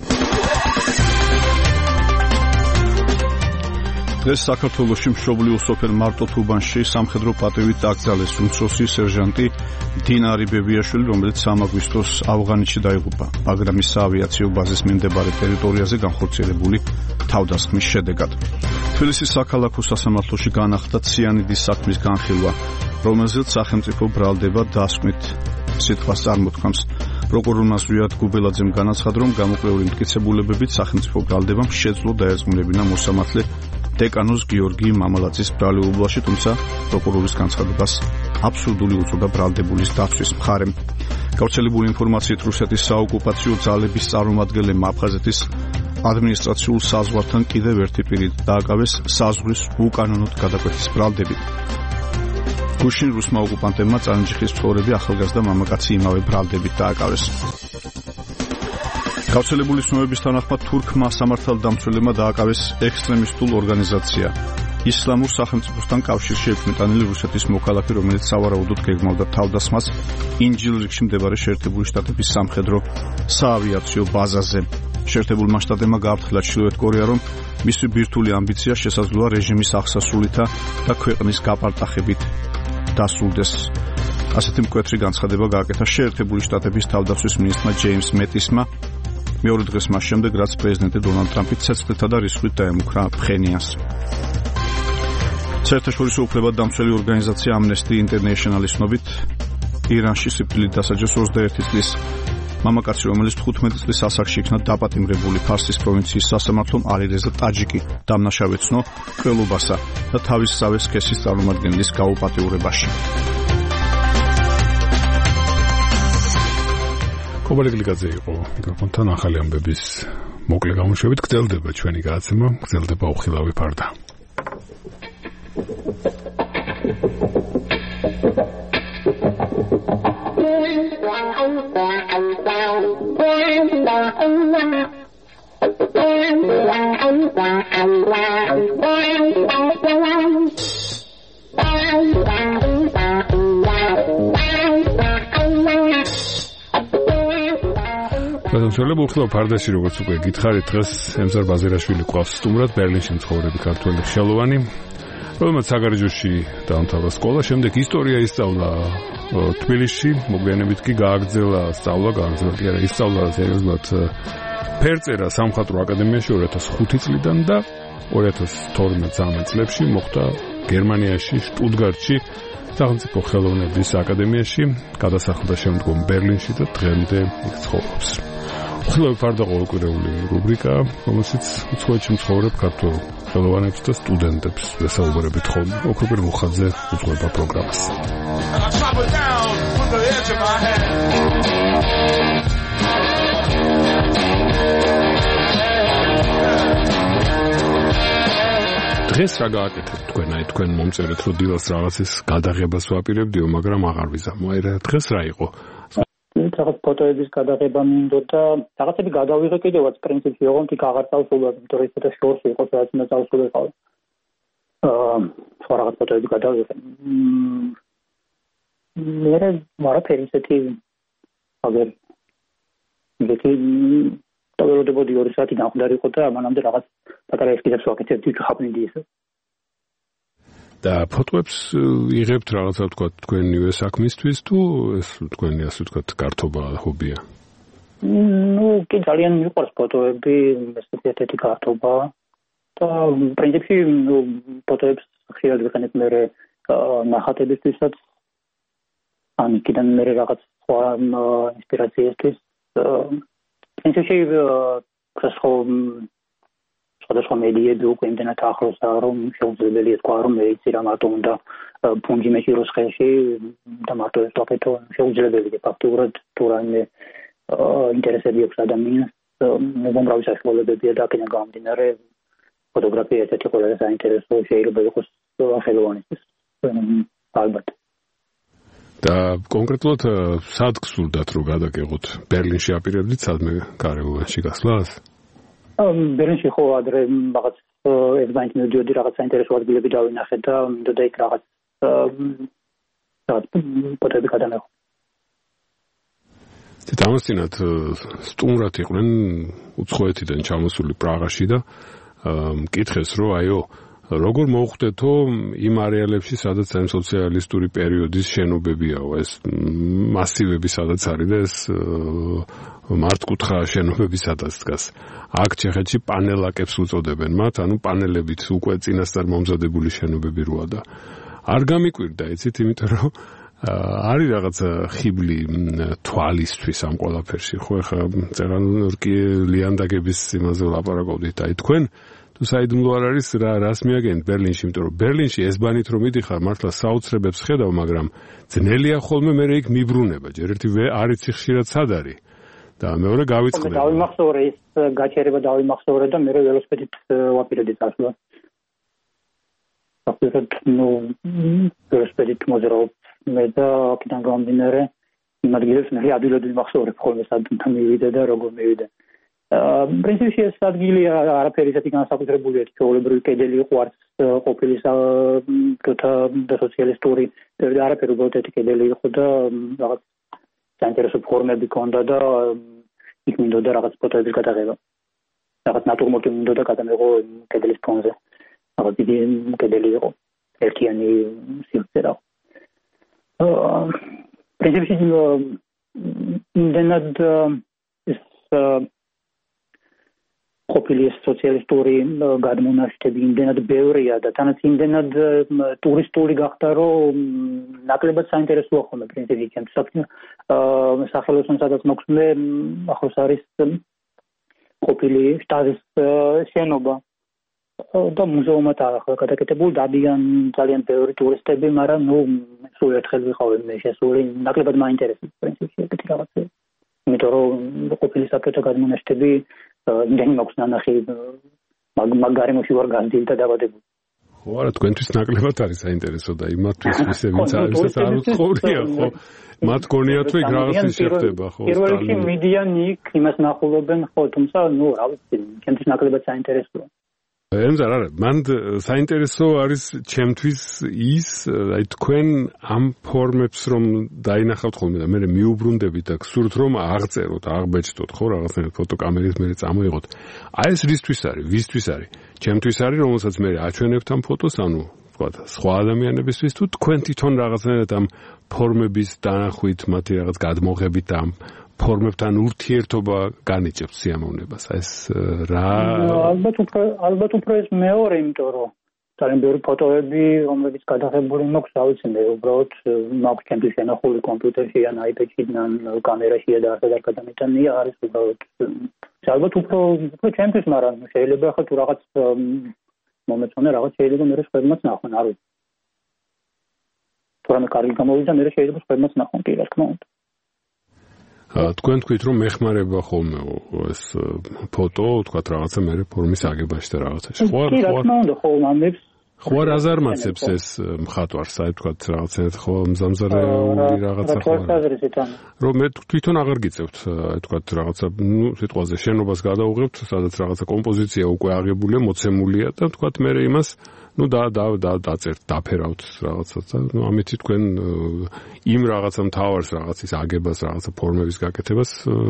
Speaker 4: დღეს საქართველოში მშობლიურ სოფელ მარტო-თუბანში სამხედრო პატივით აკრძალეს უმცროსი სერჟანტი დინარი ბებიაშვილი, რომელიც სამ აგვისტოს ავღანეთში დაიღუპა, მაგრამ ის საავიაციო ბაზის მიმდებარე ტერიტორიაზე განხორციელებული თავდასხმის შედეგად. თბილისის საქალაქო სასამართლოში განახლდა ციანიდის საქმის განხილვა, რომელზეც სახელმწიფო ბრალდება დასკვნით სიტყვას წარმოთქმს. პროკურორმა ზვიად გუბელაძემ განაცხადა, რომ გამოკლეული მტკიცებულებებით სახელმწიფო ბრალდებამ შეძლო დაერწმუნებინა მოსამართლე დეკანოზ გიორგი მამალაძის ბრალეულობაში, თუმცა პროკურორის განცხადებას აბსურდული უწოდა ბრალდებულის დაცვის მხარემ. გავრცელებული ინფორმაციით რუსეთის საოკუპაციო ძალების წარმომადგენლებმა აფხაზეთის ადმინისტრაციულ საზღვართან კიდევ ერთი პირით დააკავეს საზღვრის უკანონოდ გადაკვეთის ბრალდები. გუშინ რუსმა ოკუპანტებმა წარნჯიხის მცხოვრები ახალგაზრდა მამაკაცი იმავე ბრალდებით დააკავეს. გავრცელებული ცნობების თანახმად თურქმა სამართალდამცველებმა დააკავეს ექსტრემისტულ ორგანიზაცია ისლამურ სახელმწიფოსთან კავშირში ექვემეტანილი რუსეთის მოქალაქე, რომელიც სავარაუდოდ გეგმავდა თავდასხმას ინჯილრიგში მდებარე შეერთებული შტატების სამხედრო საავიაციო ბაზაზე. შეერთებულმა შტატებმა გააფრთხილა ჩრდილოეთ კორეა, რომ მისი ბირთვული ამბიცია შესაძლოა რეჟიმის აღსასრულითა და ქვეყნის გაპარტახებით დასრულდეს. ასეთი მკვეთრი განცხადება გააკეთა შეერთებული შტატების თავდაცვის მინისტრმა ჯეიმს მეტისმა მეორე დღეს მას შემდეგ, რაც პრეზიდენტი დონალდ ტრამპი ცეცხლითა და რისხვით დაემუქრა ფხენიას. საერთაშორისო უფლებადამცველი ორგანიზაცია ამნესტი ინტერნეიშნალის ცნობით, ირანში სიკვდილით დასაჯეს ოცდაერთი წლის მამაკაცი, რომელიც თხუთმეტი წლის ასაკში იქნა დაპატიმრებული ფარსის პროვინციის სასამართლომ ალირეზა ტაჯიკი დამნაშავეცნო ყრელობასა და თავისსავე სქესის წარმომადგენლის გაუპატიურებაში.
Speaker 1: კობალე გლიკაძე იყო მიკროფონთან ახალი ამბების მოკლე გამოშვებით. გრძელდება ჩვენი გადაცემა, გრძელდება უხილავი ფარდა. გადამსვლელი უხილავ ფარდაში, როგორც უკვე გითხარით, დღეს ემზარ ბაზირაშვილი ყავს სტუმრად, ბერლინში მცხოვრები ქართველი ხშალოვანი, რომელმაც საგარეჯოში დაამთავრა სკოლა, შემდეგ ისტორია ისწავლა თბილისში, მოგვიანებით კი გააგრძელა სწავლა, გააგრძელა კი არა ისწავლა სერიოზულად ფერწერა სამხატვრო აკადემიაში ორი ათას ხუთი წლიდან და ორი ათას თორმეტ წლებში მოხვდა გერმანიაში, შტუტგარტში, სახელმწიფო ხელოვნების აკადემიაში, გადასახლდა შემდგომ ბერლინში და დღემდე იქ ცხოვრობს. უხილავი ფარდა ყოველკვირეული რუბრიკა, რომელშიც უცხოეთში მცხოვრებ ქართველ ხელოვნებს და სტუდენტებს ვესაუბრებით ხოლმე. ოქროპირ მუხაძე უძღვება პროგრამას. დღეს რა გააკეთეთ თქვენ? აი თქვენ მომწერეთ, რომ დილას რაღაცის გადაღებას ვაპირებდიო, მაგრამ აღარ ვიზამო. აი რა დღეს რა იყო?
Speaker 2: რაღაც ფოტოების გადაღება მინდოდა, რაღაცები გადავიღე კიდევაც პრინციპში, ოღონდ იქ აღარ წავსულობ, იმიტომ რომ ცოტა შორსი იყო, რაც უნდა წავსულიყავ. აა, სხვა რაღაც ფოტოები გადავიღე. მე მარაფერი ისეთი აგერ იგი დაველოდებოდი ორი საათი დამხდარიყო და მანამდე რაღაც პატარა ესკიზებს ვაკეთებდი ხაპნიდი ისე.
Speaker 1: და ფოტოებს იღებთ რაღაცა თქვა თქვენივე საქმისთვის თუ ეს თქვენი ასე ვთქვა კარტობა ჰობია?
Speaker 2: ნუ კი ძალიან მიყვარს ფოტოები, ესეთი კარტობა და პრინციპში ფოტოებს ხშირად ვიყენებ მე ნახატებისთვისაც, ან კიდევ მე რაღაც სხვა ინსპირაციისთვის. პრინციპში ხო სხვადასხვა მედიები უკვე იმდენად ახლოსა, რომ შეუძლებელია თქვა, რომ მე იცი რა მარტო უნდა ფუნჯი მეჭიროს ხელში და მარტო ეს ვაკეთო, შეუძლებელია ფაქტურად თუ რაიმე ინტერესები აქვს ადამიანს, მომრავი საშუალებებია და აქედან გამომდინარე ფოტოგრაფია ერთ-ერთი ყველაზე საინტერესო შეიძლება იყოს ხელოვნისთვის ალბათ.
Speaker 1: და კონკრეტულად სად გსურდათ რომ გადაგეღოთ? ბერლინში აპირებდით სადმე კარევანში გასვლას?
Speaker 2: ბერლინში ხო ადრე რაღაც ეგვაინტ მივდიოდი რაღაც საინტერესო ადგილები დავინახე და მინდოდა იქ რაღაც რაღაც პოტები გადამეღო.
Speaker 1: თამასინათ სტუმრად იყვნენ უცხოეთიდან ჩამოსული პრაღაში და მკითხეს რომ აიო როგორ მოხვდეთო იმ არეალებში სადაც ამ სოციალისტური პერიოდის შენობებიაო ეს მასივები სადაც არის და ეს მართკუთხა შენობები სადაც დგას აქ ჩეხეთში პანელაკებს უწოდებენ მათ ანუ პანელებით უკვე წინასწარ მომზადებული შენობები როა და არ გამიკვირდა იცით იმიტომ რომ არის რაღაცა ხიბლი თვალისთვის ამ ყველაფერში ხო ეხლა წერანურკი ლიანდაგების იმაზე ვლაპარაკობდით აი თქვენ თუ საიდუმლო არ არის რა რას მიაგენთ ბერლინში იმიტომ რომ ბერლინში ეს ბანით რომ მიდიხარ მართლა საოცრებებს ხედავ მაგრამ ძნელია ხოლმე მე იქ მიბრუნება ჯერ ერთი არ იცი ხშირად სად არის და მეორე გავიწყდება
Speaker 2: დავიმახსოვრე ის გაჩერება დავიმახსოვრე და მე ველოსიპედით ვაპირებდი წასვლა აფერად ნუ ველოსიპედით მოძრაობ მე და აქედან გამომდინარე იმ ადგილებს მე ადვილად ვიმახსოვრებ ხოლმე სად მივიდე და როგორ მივიდე პრინციპში ეს ადგილი არაფერი ისეთი განსაკუთრებული ჩვეულებრივი კედელი იყო არც ყოფილი და სოციალისტური არაფერი უბრალოდ ერთი კედელი იყო და რაღაც საინტერესო ფორმები ჰქონდა და იქ მინდოდა რაღაც ფოტოების გადაღება რაღაც ნატურმორტი მინდოდა გადამეღო კედლის ფონზე რაღაც დიდი კედელი იყო ერთიანი სივრცე რა პრინციპში იმდენად ეს ყოფილი სოციალისტური გადმონაშთები იმდენად ბევრია და თანაც იმდენად ტურისტული გახდა რომ ნაკლებად საინტერესოა ხოლმე პრინციპში ჩემთვის სახელოსნო სადაც მოქმე ახლოს არის ყოფილი შტაზის შენობა და მუზეუმად ახლა გადაკეთებული დადიან ძალიან ბევრი ტურისტები მაგრამ ნუ სულ ერთხელ ვიყავი მე შესული ნაკლებად მაინტერესებს პრინციპში ეგეთი რაღაცები იმიტომ რომ ყოფილი საკეთო გადმონაშთები იმდენი მაქვს ნანახი მაგარიმოში ვარ განძილი და დაბადებული
Speaker 1: ხო არა თქვენთვის ნაკლებად არის საინტერესო და იმათთვის ვისე ვინც არის არ უცხოვრია ხო მათ გონიათ რომ იქ რაღაცა შეხდება ხო
Speaker 2: პირველ რიგში მიდიან იქ იმას ნახულობენ ხო თუმცა ნუ რა ვიცი ჩემთვის ნაკლებად საინტერესოა
Speaker 1: ემზარ არა მან საინტერესო არის ჩემთვის ის აი თქვენ ამ ფორმებს რომ დაინახავთ ხოლმე და მე მიუბრუნდებით და გსურთ რომ აღწეროთ აღბეჭდოთ ხო რაღაცნაირად ფოტოკამერით მე წამოიღოთ აი ეს რისთვის არის ვისთვის არის ჩემთვის არის რომელსაც მე აჩვენებთ ამ ფოტოს ანუ თქვა სხვა ადამიანებისთვის თუ თქვენ თვითონ რაღაცნაირად ამ ფორმების დანახვით მათი რაღაც გადმოღებით და ამ ფორმებთან ურთიერთობა განიჭებს სიამოვნებას ეს რა
Speaker 2: ალბათ უფრო ალბათ უფრო ეს მეორე იმიტომ რომ ძალიან ბევრი ფოტოები რომლებიც გადაღებული მაქვს რა ვიცი მე უბრალოდ მაქვს ჩემთვის შენახული კომპიუტერში ან აიპედში ან კამერაში და ასე და გადამეტანია არის უბრალოდ ალბათ უფრო უფრო ჩემთვის მაგრამ შეიძლება ახლა თუ რაღაც მომეწონა რაღაც შეიძლება მე სხვებმაც ნახონ არ ვიცი თორემ კარგი გამოვიდა მე შეიძლება სხვებმაც ნახონ კი რა თქმა უნდა
Speaker 1: თქვენ თქვით რომ მეხმარება ხოლმე ეს ფოტო თქვა რაღაცა მე ფორმის აგებაში და რაღაცაში
Speaker 2: ხო კი რა თქმა უნდა ხო ამებს
Speaker 1: ხო რაზარმაცებს ეს მხატვარს აი თქვა რაღაცა ხო მზამზარეული რაღაცა ხო რომ მე თვითონ აღარ გიწევთ აი თქვა რაღაცა ნუ სიტყვაზე შენობას გადაუღებთ სადაც რაღაცა კომპოზიცია უკვე აღებულია მოცემულია და თქვა მე იმას ну да да да დაწერთ დაფერავთ რაღაცას და ну ამით თქვენ იმ რაღაცა მთავარს რაღაცის აგებას რაღაცა ფორმების გაკეთებას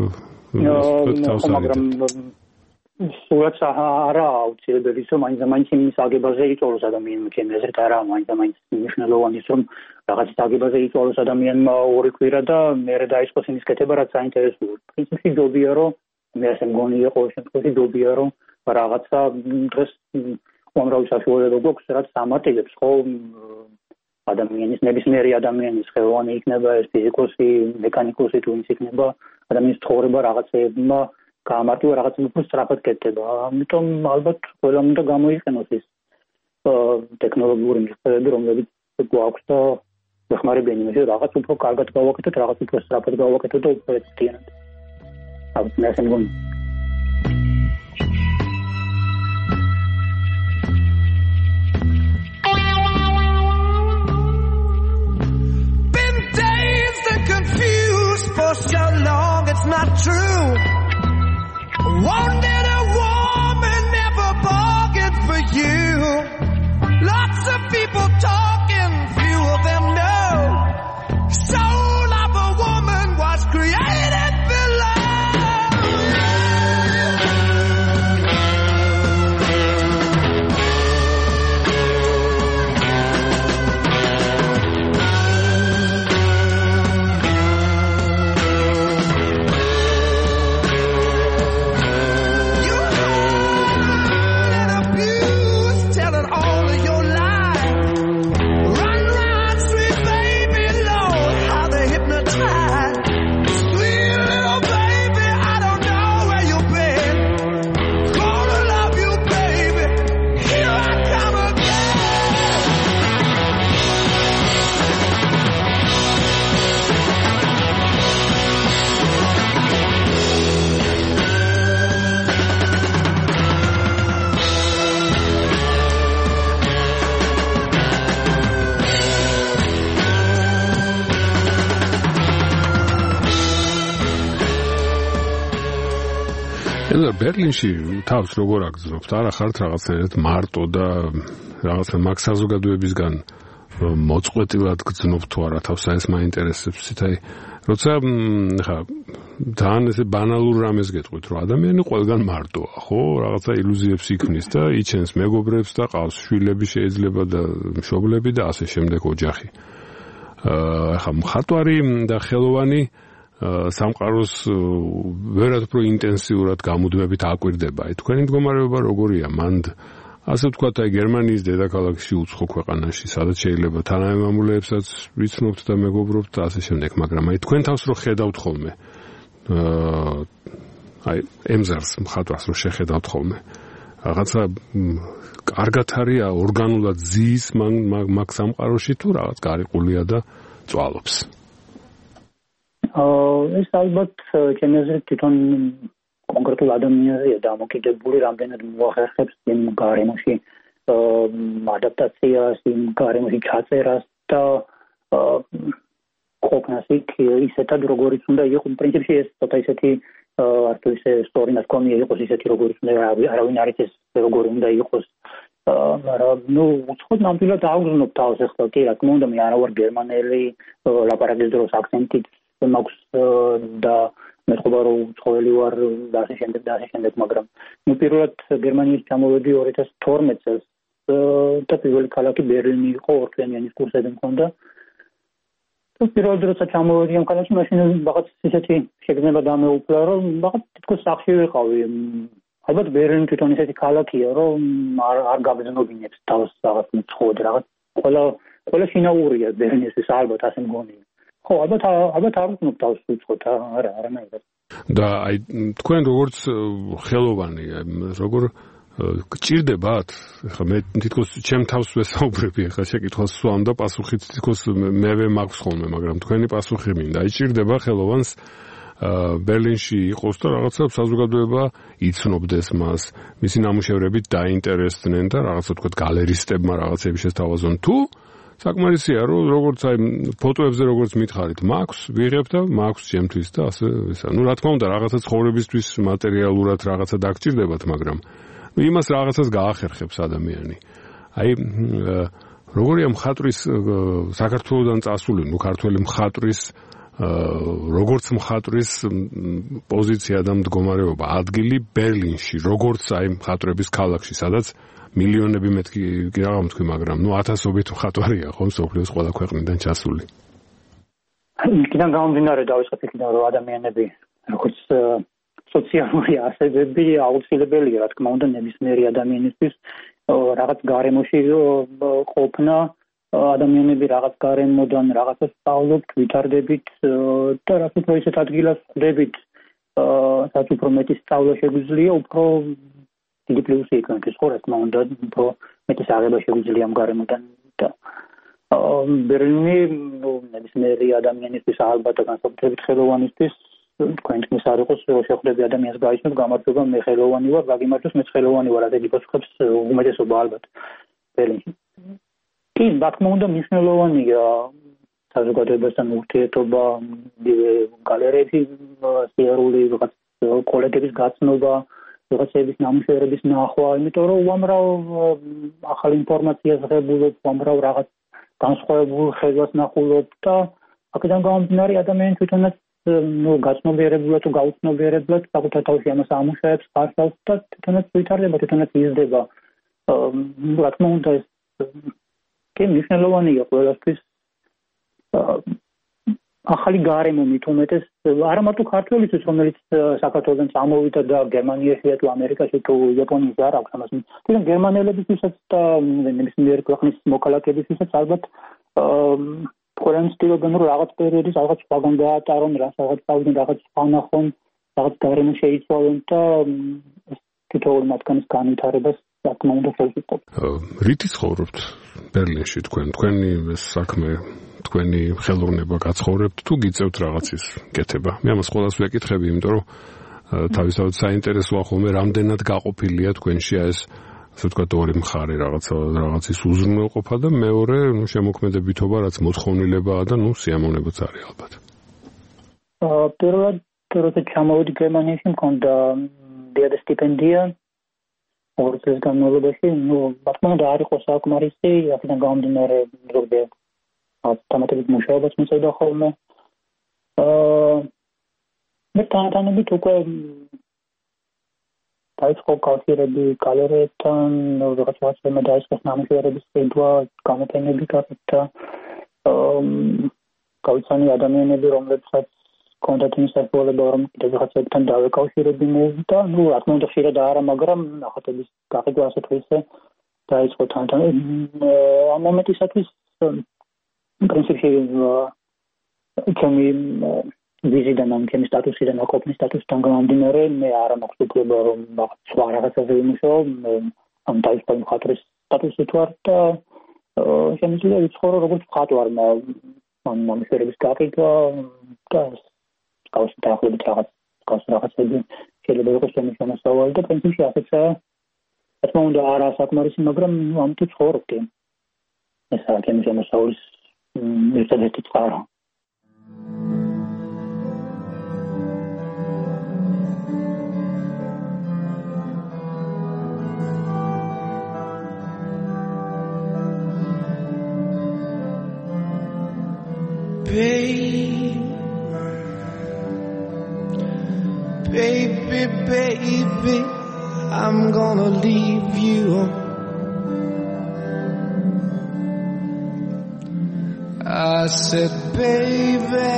Speaker 2: მაგრამ სულაც არა აუცილებელი რომ მაინც მაინც იმის აგებაზე იწოლოს ადამიანმა ჩემი აზრით არა მაინც მაინც მნიშვნელოვანი რომ რაღაცის აგებაზე იწოლოს ადამიანმა ორი კვირა და მერე დაიწყოს იმის კეთება რაც საინტერესოა პრინციპში ჯობია რომ მე ასე მგონი იყო შემთხვევაში ჯობია რომ რაღაცა დღეს უამრავი საშუალება გვაქვს რაც ამარტივებს ხო ადამიანის ნებისმიერი ადამიანის ხელოვანი იქნება ეს ფიზიკოსი მექანიკოსი თუ ის იქნება ადამიანის ცხოვრება რაღაცეებმა გაამარტივა რაღაც უფრო სწრაფად კეთდება ამიტომ ალბათ ყველამ უნდა გამოიყენოს ეს ტექნოლოგიური მეθოდებები რომლებიც გვაქვს და ეხმარებიან იმაზე რაღაც უფრო კარგად გავაკეთოთ რაღაც უფრო სწრაფად გავაკეთოთ და უფრო ეფექტიანად ალბათ მე ასე მგონი
Speaker 3: For so long it's not true. Won't let a woman never bargain for
Speaker 1: თუნდაც ბერლინში თავს როგორ აგრძნობთ? არა ხართ რაღაცნაირად მარტო და რაღაცა მაგ საზოგადოებისგან მოწყვეტილად გრძნობთ თუ არა თავს, ეს მაინტერესებს. აი, როცა ხა ძალიან ესე ბანალურ რამეს გეტყვით, რომ ადამიანი ყველგან მარტოა, ხო? რაღაცა ილუზიებს იქმნის და იჩენს მეგობრებს და ყავს შვილები შეიძლება და მშობლები და ასე შემდეგ ოჯახი. აა ხა მხატვარი და ხელოვანი სამყაროს ვერად უფრო ინტენსიურად გამუდმებით აკვირდება. აი თქვენი მდგომარეობა როგორია? მანდ ასე ვთქვათ, აი გერმანიის დედაქალაქში უცხო ქვეყანაში, სადაც შეიძლება თანამემამულეებსაც ვიცნობთ და მეგობრობთ და ასე შემდეგ, მაგრამ აი თქვენ თავს რო ხედავთ ხოლმე, აა აი ემზარს მხატვარს რო შეხედავთ ხოლმე, რაღაცა კარგად არის ორგანულად ზის მაგ სამყაროში თუ რაღაც გარიყულია და წვალობს.
Speaker 2: აა ეს ალბათ ჩემი აზრით თვითონ კონკრეტულ ადამიანზეა დამოკიდებული, რამდენად მოახერხებს იმ გარემოში ადაპტაციას, იმ გარემოში ჩაწერას და ყოფნას იქ ისეთად, როგორიც უნდა იყოს. პრინციპში ეს ცოტა ისეთი არც ისე სტორი ნათქვამია იყოს ისეთი, როგორიც უნდა არავინ არ იცის როგორი უნდა იყოს. მაგრამ ნუ უცხოდ ნამდვილად აუგზნობ თავს ახლა კი რა თქმა უნდა, მე არა ვარ გერმანელი, ლაპარაკის დროს აქცენტით მაქვს და მეთქობა რომ უცხოელი ვარ და ასე შემდეგ და ასე შემდეგ, მაგრამ ნუ პირველად გერმანიის ჩამოვედი ორი ათას თორმეტ წელს და პირველი ქალაქი ბერლინი იყო, ორთვიანის კურსები მქონდა. და პირველად როცა ჩამოვედი ამ ქალაქში, მაშინ რაღაც ისეთი შეგრძნება დამეუფლა, რომ რაღაც თითქოს სახში ვიყავი. ალბათ ბერლინი თვითონ ისეთი ქალაქია, რომ არ არ გაგზნობინებს თავს რაღაც მწუხოდ რაღაც ყველა ყველა შინაურია ბერლინისთვის, ალბათ ასე მგონია. ხო, ალბათ ალბათ არ ვუცნობ თავს უცხოდ, არა, არანაირად.
Speaker 1: და აი თქვენ როგორც ხელოვანი, როგორ გჭირდებათ? ხა მე თითქოს ჩემ თავს ვესაუბრები, ხა შეკითხვას სვამ და პასუხით თითქოს მევე მაქვს ხოლმე, მაგრამ თქვენი პასუხი მინდა. აი ჭირდება ხელოვანს ბერლინში იყოს და რაღაცა საზოგადოება იცნობდეს მას, მისი ნამუშევრებით დაინტერესდნენ და რაღაცა თქვა გალერისტებმა რაღაცები შესთავაზონ. თუ საკმარისია რომ როგორც აი ფოტოებზე როგორც მითხარით, მაქვს, ვიღებ და მაქვს ჩემთვის და ასე ისა. ნუ რა თქმა უნდა, რაღაცა ცხოვრებისთვის მატერიალურად რაღაცა დაგჭირდებათ, მაგრამ ნუ იმას რაღაცას გაახერხებს ადამიანი. აი როგორია მხატვრის საქართველოსდან წასული, ნუ ქართველი მხატვრის როგორც მხატვრის პოზიცია და მდგომარეობა, ადგილი ბერლინში, როგორც აი მხატვრების ქალაქში, სადაც მილიონები მეთქი კი რა ვთქვი, მაგრამ ნუ ათასობით მხატვარია ხომ სოფლიოს ყველა ქვეყნიდან ჩასული.
Speaker 2: იქიდან გამომდინარე დავიწყეთ იქიდან, რომ ადამიანები როგორც სოციალური ასებები აუცილებელია, რა თქმა უნდა, ნებისმიერი ადამიანისთვის რაღაც გარემოში ყოფნა, ადამიანები რაღაც გარემოდან რაღაცას სწავლობთ, ვითარდებით და რაც უფრო ისეთ ადგილას ხვდებით, რაც უფრო მეტი სწავლა შეგვიძლია, უფრო დიდი პლუსი იქნება, ხო, რა თქმა უნდა, უფრო მეტი აღება შეგვიძლია ამ გარემოდან და ბერლინი ნებისმიერი ადამიანისთვის, ალბათ განსაკუთრებით ხელოვანისთვის, თქვენ თქმის არ იყოს, რომ შეხვდები ადამიანს გაიცნოთ, გამარჯობა, მე ხელოვანი ვარ, გაგიმარჯოს, მეც ხელოვანი ვარ, ასეთი პასუხებს უმეტესობა ალბათ ბერლინში. კი, რა თქმა უნდა, მნიშვნელოვანია საზოგადოებასთან ურთიერთობა, გალერეებში სიარული, რაღაც კოლეგების გაცნობა, რაღაცების ნამუშევრების ნახვა, იმიტომ რომ უამრავ ახალ ინფორმაციას ღებულობ, უამრავ რაღაც განსხვავებულ ხედვას ნახულობ და აქედან გამომდინარე ადამიანი თვითონაც ნუ გაცნობიერებულად თუ გაუცნობიერებლად საკუთარ თავში ამას ამუშავებს, ხარშავს და თვითონაც ვითარდება, თვითონაც იზრდება. რა თქმა უნდა, ეს კი მნიშვნელოვანია ყველასთვის. ახალი გარემო მით უმეტეს არა მარტო ქართველისთვის, რომელიც საქართველოსთან წამოვიდა და გერმანიაში თუ ამერიკაში თუ იაპონიაში არ აქვს ამას. თვითონ გერმანელებისთვისაც და ნებისმიერი ქვეყნის მოქალაქეებისთვისაც ალბათ ყველანი ცდილობენ რომ რაღაც პერიოდის რაღაც სხვაგან გაატარონ, რაღაც წავიდნენ, რაღაც სხვა ნახონ, რაღაც გარემო შეიცვალონ და თითოეული მათგანის განვითარებას რა თქმა უნდა ხელს უწყობს.
Speaker 1: რითი ცხოვრობთ ბერლინში თქვენ? თქვენი საქმე, თქვენი ხელოვნება გაცხოვრებთ თუ გიწევთ რაღაცის კეთება? მე ამას ყველას ვეკითხები, იმიტომ რომ თავისთავად საინტერესოა ხოლმე რამდენად გაყოფილია თქვენში ეს ასე ვთქვათ ორი მხარე, რაღაცა რაღაცის უზრუნველყოფა და მეორე ნუ შემოქმედებითობა, რაც მოთხოვნილებაა და ნუ სიამოვნებაც არის ალბათ.
Speaker 2: აა პირველად როცა ჩამოვედი გერმანიაში, მქონდა დიადა სტიპენდია ორი წლის განმავლობაში, ნუ ბატმან და არ იყო საკმარისი, აქედან გამომდინარე ზოგადად ავტომატურად მუშაობაც მიწევდა ხოლმე. აა მე თანადამებით უკვე დაიწყო კავშირები კალორიებთან, რაღაცა დაიწყო ნამუშევრების ყიდვა, გამოფენები გაკეთდა. გავიცანი ადამიანები, რომლებსაც კონდათ იმ საფუძვლება, რომ კიდევ რაღაცებთან დავეკავშირებინეს და ნუ რა თქმა უნდა ხშირად არა, მაგრამ ნახატების გაყიდვა ასე თუ ისე დაიწყო თანადამებით. ამ მომენტისათვის პრინციპში ჩემი ვიზიდან ან ჩემი სტატუსიდან, აკოპნის სტატუსიდან გამომდინარე, მე არ მაქვს უფლება რომ სხვა რაღაცაზე ვიმუშაო, ამ დაიწყო მხატვრის სტატუსით ვარ და შემიძლია ვიცხოვრო როგორც მხატვარმა ამ ნამუშევრების გაყიდვა და კავშირი დაახლოებით რაღაც კავშირი რაღაცები შეიძლება იყოს ჩემი შემოსავალი და პრინციპში ასეცაა. რა თქმა უნდა არა საკმარისი, მაგრამ ამით ცხოვრობდი. ეს არის ჩემი შემოსავლის ერთადერთი წყარო.
Speaker 3: Baby, baby, baby, I'm gonna leave you. I said, baby,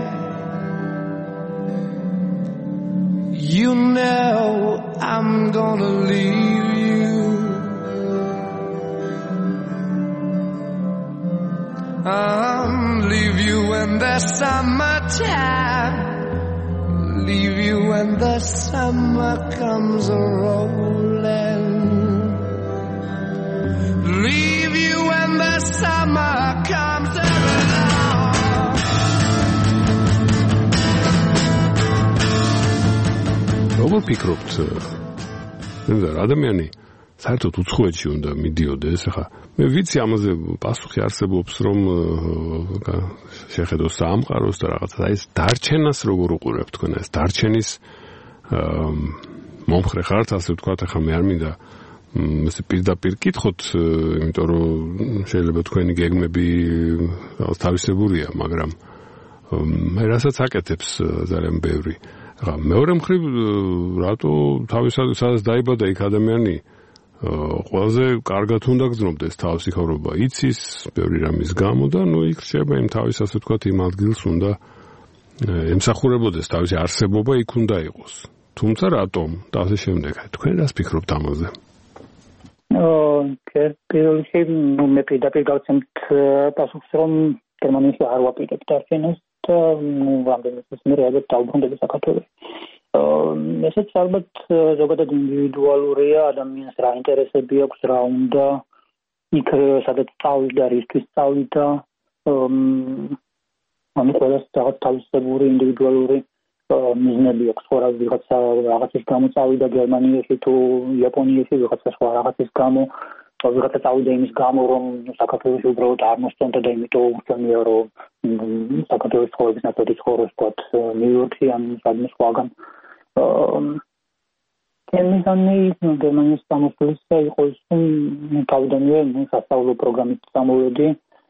Speaker 3: you know I'm gonna leave you. I'm leave you in the summertime, leave you when the summer comes a-rolling, leave you when the summer comes along.
Speaker 1: როგორ ფიქრობთ, მე ადამიანი საერთოდ უცხოეთში უნდა მიდიოდეს, ახლა მე ვიცი ამაზე პასუხი არსებობს, რომ შეხედო სამყაროს და რაღაცა, აი ეს დარჩენას როგორ უყურებთ თქვენ, ეს დარჩენის მომხრე ხართ, ასე ვთქვათ, ახლა მე არ მინდა ესე პირდაპირ კითხოთ, იმიტომ რომ შეიძლება თქვენი გეგმები რაღაც თავისებურია, მაგრამ მე რასაც აკეთებს ძალიან ბევრი. ახლა მეორე მხრივ რატო თავისადაც დაიბადა იქ ადამიანი ყველაზე კარგად უნდა გრძნობდეს თავისი ცხოვრება, იცის ბევრი რამის გამო და ნუ იქ რჩება იმ თავის ასე ვთქვათ იმ ადგილს უნდა ემსახურებოდეს თავისი არსებობა იქ უნდა იყოს. თუმცა რატომ და ასე შემდეგ. თქვენ რას ფიქრობთ ამაზე?
Speaker 2: აა პირველ რიგში მე პირდაპირ გავცემთ პასუხს, რომ გერმანიაში არ ვაპირებ დარჩენას და რამდენიც მე რეალურად დავუბრუნდები საქართველოში. ესეც ალბათ ზოგადად ინდივიდუალურია, ადამიანს რა ინტერესები აქვს, რა უნდა იქ სადაც წავიდა, რისთვის წავიდა, ამ ყველას რაღაც თავისებური ინდივიდუალური მიზნები აქვს, ხო, რაღაცა რაღაცის გამო წავიდა გერმანიაში თუ იაპონიაში, რაღაცა სხვა რაღაცის გამო, ვიღაცა წავიდა იმის გამო, რომ საქართველოში უბრალოდ არ მოსწონდა და იმიტომ უცნაურია, რომ საქართველოს ცხოვრების ნაცვლად ცხოვრობს, ვთქვათ, ნიუ-იორკში ან სადმე სხვაგან. Ემიგრანტი გერმანიის სამოსახლოსა იყო ის, რომ თავიდანვე სასწავლო პროგრამით წამოვედი.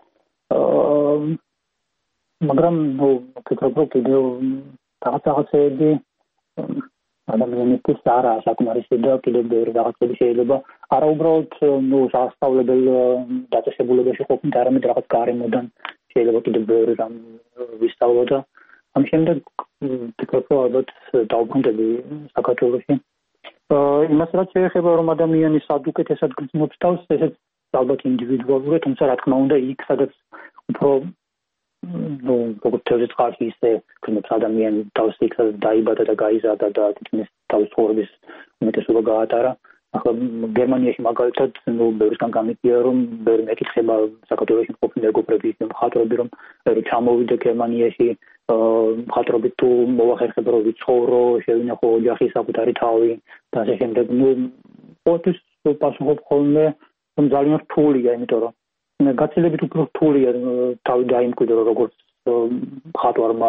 Speaker 2: მაგრამ ვფიქრობ, რომ კიდევ რაღაცები ადამიანისთვის არა საკმარისი და კიდევ ბევრი რაღაცები შეიძლება არა უბრალოდ ნუ სასწავლებელ დაწესებულებაში ყოფნით, არამედ რაღაც გარემოდან შეიძლება კიდევ ბევრი რამ ვისწავლო და ამ შემდეგ ვფიქრობ, რომ ალბათ დავუბრუნდები საქართველოში. იმას რაც შეეხება, რომ ადამიანი სად უკეთესად გრძნობს თავს, ესეც ალბათ ინდივიდუალურია, თუმცა რა თქმა უნდა იქ სადაც უფრო ნუ როგორც თევზის წყალში ისე გრძნობს ადამიანი თავს, იქ სადაც დაიბადა და გაიზარდა და თითქმის თავის ცხოვრების უმეტესობა გაატარა. ახლა გერმანიაში მაგალითად ნუ ბევრისგან გამიგია, რომ ბევრი მეკითხება საქართველოში მყოფი მეგობრები, მხატვრები, რომ ჩამოვიდე გერმანიაში მხატვრობით თუ მოვახერხებო, რომ ვიცხოვრო, შევინახო ოჯახი, საკუთარი თავი და ასე შემდეგ. ნუ ყოველთვის პასუხობ ხოლმე, რომ ძალიან რთულია, იმიტომ რომ გაცილებით უფრო რთულია თავი დაიმკვიდრო, როგორც მხატვარმა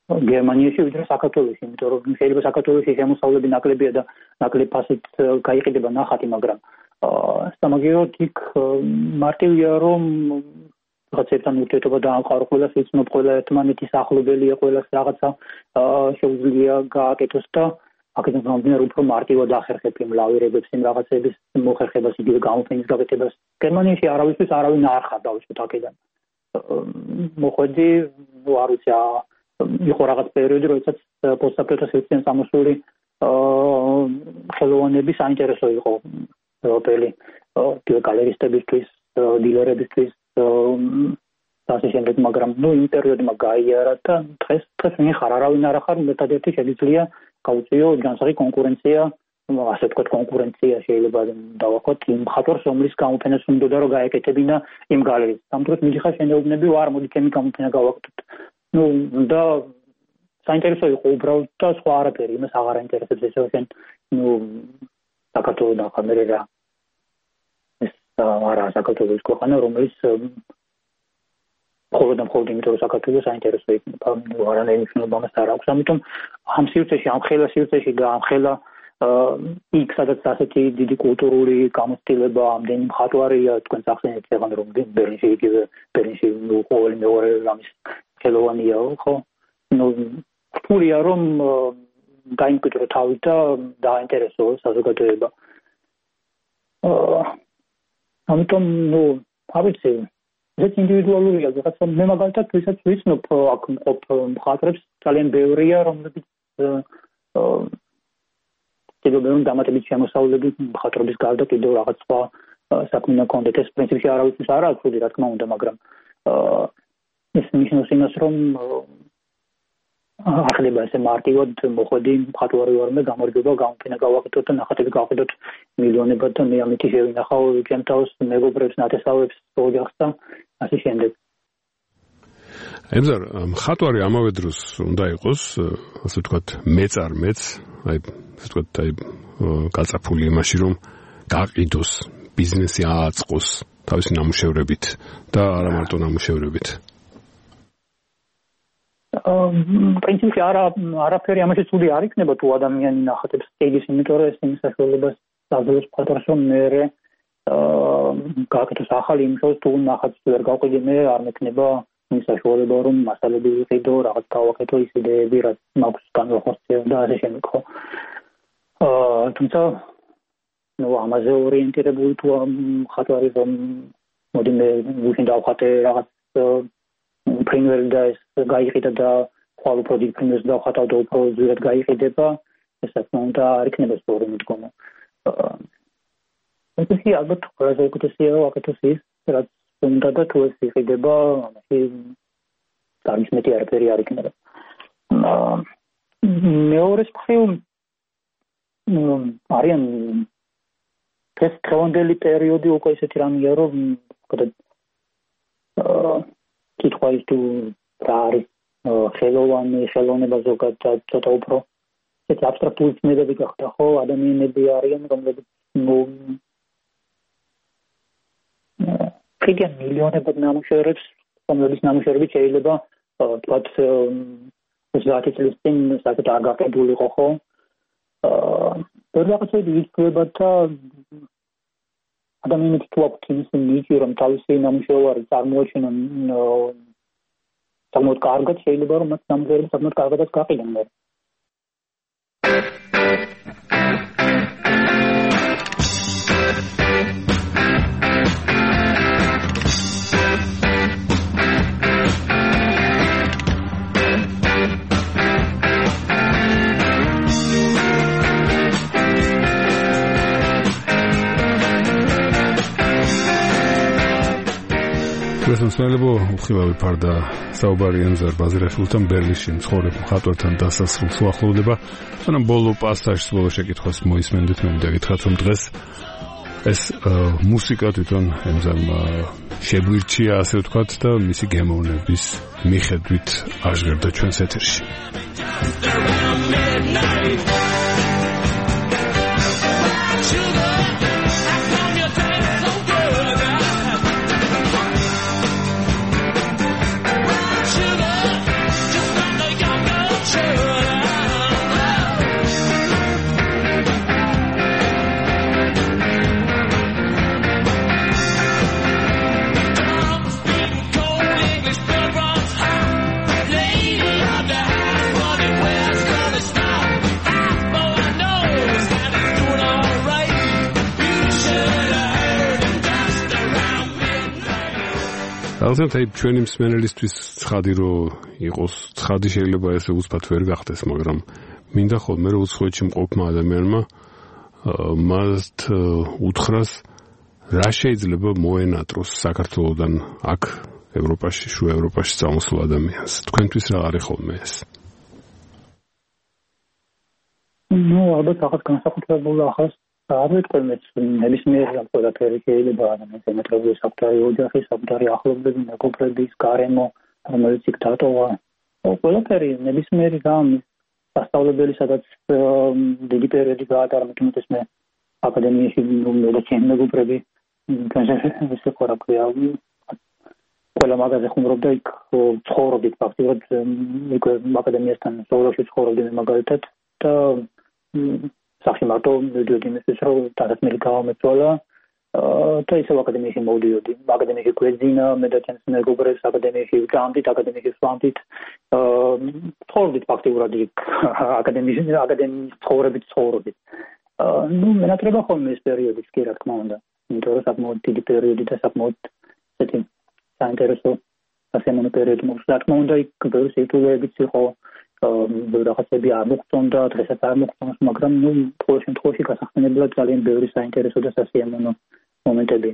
Speaker 2: გერმანიაში ვიდრე საქართველოში, იმიტომ რომ შეიძლება საქართველოში შემოსავლები ნაკლებია და ნაკლებ ფასით გაიყიდება ნახატი, მაგრამ სამაგიეროდ იქ მარტივია რომ რაღაცებთან ურთიერთობა დაამყარო, ყველას იცნობ, ყველა ერთმანეთის ახლობელია, ყველას რაღაცა შეუძლია გააკეთოს და აქედან გამომდინარე უფრო მარტივად ახერხებ იმ ლავირებებს, იმ რაღაცების მოხერხებას, იგივე გამოფენის გაკეთებას. გერმანიაში არავისთვის არავინ არ ხარ დავიწყოთ აქედან. მოხვედი, ნუ არ ვიცი, იყო რაღაც პერიოდი, როდესაც პოსტსაბჭოთა სივრციდან წამოსული ხელოვანები საინტერესო იყო ევროპელი გალერისტებისთვის, დილერებისთვის და ასე შემდეგ, მაგრამ ნუ იმ პერიოდმა გაიარა და დღეს დღეს ვინ ხარ, არავინ არ ხარ, ერთადერთი შეიძლება გაუწიო განსაკუთრებული კონკურენცია, ასე ვთქვათ, კონკურენცია შეიძლება დავახოთ იმ მხატვარს, რომლის გამოფენას უნდა რომ გაეკეთებინა იმ გალერეის. ამ დროს მიდიხარ შენეუბნები, ვარ, მოდი ჩემი გამოფენა გავაკეთოთ. ნუ და საინტერესო იყო უბრალოდ და სხვა არაფერი, იმას აღარ აინტერესებს ესე შენ, ნუ საქართველოს ახალმერე რა. ეს არა საქართველოს ქვეყანა, რომელიც მხოლოდ და მხოლოდ იმიტომ რომ საქართველოს საინტერესო იქნება, ნუ არანაირი მნიშვნელობა მას არ აქვს. ამიტომ ამ სივრცეში, ამ ხელა სივრცეში გაამხელა იქ სადაც ასეთი დიდი კულტურული გამოცდილება, ამდენი მხატვარია, თქვენ ახსენეთ ახლა რომ ბერლინში იგივე ბერლინში ნუ ყოველი მეორე რამის ხელოვანია, ხო? ნუ რთულია რომ გაიმკვიდრო თავი და დააინტერესო საზოგადოება. ამიტომ ნუ არ ვიცი, ეს ინდივიდუალურია, რაღაცა მე მაგალითად ვისაც ვიცნობ აქ მყოფ მხატვრებს ძალიან ბევრია, რომლებიც კიდევ დამატებით შემოსავლები მხატვრობის გარდა კიდევ რაღაც სხვა საქმე კონდეთ. ეს პრინციპში არავისთვის არ აქვს უდი, რა თქმა უნდა, მაგრამ ეს ნიშნავს იმას, რომ ახლა ესე მარტივად მოხვედი მხატვარი ვარმე, გამარჯობა, გამოფენა გავაკეთოთ და ნახატები გავაკეთოთ მილიონებად და მე ამით შევინახავ ჩემ თავს, მეგობრებს, ნათესავებს, ოჯახს და ასე შემდეგ.
Speaker 1: ემზარ, მხატვარი ამავე დროს უნდა იყოს, ასე ვთქვათ, მეწარმეც, აი, ასე ვთქვათ, აი, გაწაფული იმაში, რომ გაყიდოს, ბიზნესი ააწყოს თავისი ნამუშევრებით და არა მარტო ნამუშევრებით.
Speaker 2: პრინციპში არა არაფერი ამაში ცუდი არ იქნება თუ ადამიანი ნახატებს სტეიჯის, იმიტომ რომ ეს იმ საშუალებას აძლევს მხატვარს, რომ მე გააკეთოს ახალი იმუშაოს, თუ ნახატს ვერ გავყიდე, მე არ მექნება იმ საშუალება, რომ მასალები ვიყიდო, რაღაც გავაკეთო, ის იდეები, რაც მაქვს განვახორციელო და ასე შემდეგ. თუმცა ნუ ამაზე ორიენტირებული თუ მხატვარი რომ მოდი მე ვუშინ დავხატე რაღაც პრინვერი და ეს გაიყიდა და ხვალ უფრო დიდ პრინვერს დავხატავ და უფრო ძვირად გაიყიდება, ეს რა თქმა უნდა არ იქნება სწორი მიდგომა. ეს ალბათ ყველაზე უკეთესია ვაკეთოს ის, რაც უნდა და თუ ეს იყიდება, ამაში გამის მეტი არაფერი არ იქნება. მეორე მხრივ არიან ეს დღევანდელი პერიოდი უკვე ისეთი რამეა, რომ კითხვა ის თუ რა არის ხელოვანი, ხელოვნება ზოგადად ცოტა უფრო ესეთი აბსტრაქტული ცნებები გახდა, ხო, ადამიანები არიან, რომლებიც კიდიან მილიონებად ნამუშევრებს, რომლებიც ნამუშევრები შეიძლება თქვათ ოცდაათი წლის წინ საკეთ არ გაყიდულიყო, ხო? რაღაცები იწვება და ადამიანებს თუ აქვს იმისი ნიჭი, რომ თავისი ნამუშევარი წარმოაჩენონ საკმაოდ კარგად, შეიძლება რომ მათ ნამუშევრები საკმაოდ კარგადაც გაყიდონ.
Speaker 1: მოსმენელებო, უხილავი ფარდა საუბარი ემზარ ბაზირაშვილთან ბერლინში მცხოვრებ მხატვართან დასასრულს უახლოვდება. სანამ ბოლო პასაჟს, ბოლო შეკითხვას მოისმენდით, მე მინდა გითხრათ, რომ დღეს ეს მუსიკა თვითონ ემზარმა შეგვირჩია, ასე ვთქვათ, და მისი გემოვნების მიხედვით აღჟღერდა ჩვენს ეთერში.
Speaker 5: Sugar, just like a young girl.
Speaker 1: რაღაცნაირად აი ჩვენი მსმენელისთვის ცხადი რო იყოს, ცხადი შეიძლება ესე უცბად ვერ გახდეს, მაგრამ მინდა ხოლმე რომ უცხოეთში მყოფმა ადამიანმა მას უთხრას რა შეიძლება მოენატროს საქართველოსდან აქ ევროპაში, შუა ევროპაში წამოსულ ადამიანს. თქვენთვის რა არის ხოლმე ეს?
Speaker 2: ნუ ალბათ რაღაც განსაკუთრებულ ახალს არ ვიტყვით, ნებისმიერი ყველაფერი შეიძლება ადამიანს ემეტრებოდეს საკუთარი ოჯახი, საკუთარი ახლობლები, მეგობრების, გარემო, რომელიც იქ დატოვა. ყველაფერი ნებისმიერი რამ სასწავლებელი, სადაც დიდი პერიოდი გაატარა, მეტუმეტეს მე აკადემიაში და ჩემი მეგობრები განსაკუთრებით ესე ყურა ქვია. ყველა მაგაზე ხუმრობდა იქ ცხოვრობით, ფაქტობრივად იქ აკადემიასთან სოულში ცხოვრობდი მე მაგალითად და სახში მარტო მედიოდი მისთვის რომ დადასმელი გავამეწვალა და ისევ აკადემიაში მოვდიოდი. აკადემიაში გვეძინა, მე და ჩემს მეგობრებს აკადემიაში ვჭამდით, აკადემიაში ვსვამდით. ცხოვრობდით ფაქტობრივად იქ აკადემიაში, აკადემიის ცხოვრებით ცხოვრობით. ნუ მენატრება ხოლმე ეს პერიოდი კი რა თქმა უნდა. იმიტომ რომ საკმაოდ დიდი პერიოდი და საკმაოდ ესეთი საინტერესო ასემონო პერიოდი მოხდა. რა თქმა უნდა იქ ბევრი სიტუაციებიც იყო, რაღაცები არ მოხდოდა, დღესაც არ მოხდოს, მაგრამ ნუ ყოველ შემთხვევაში გასახსენებლად ძალიან ბევრი საინტერესო და სასიამოვნო მომენტები.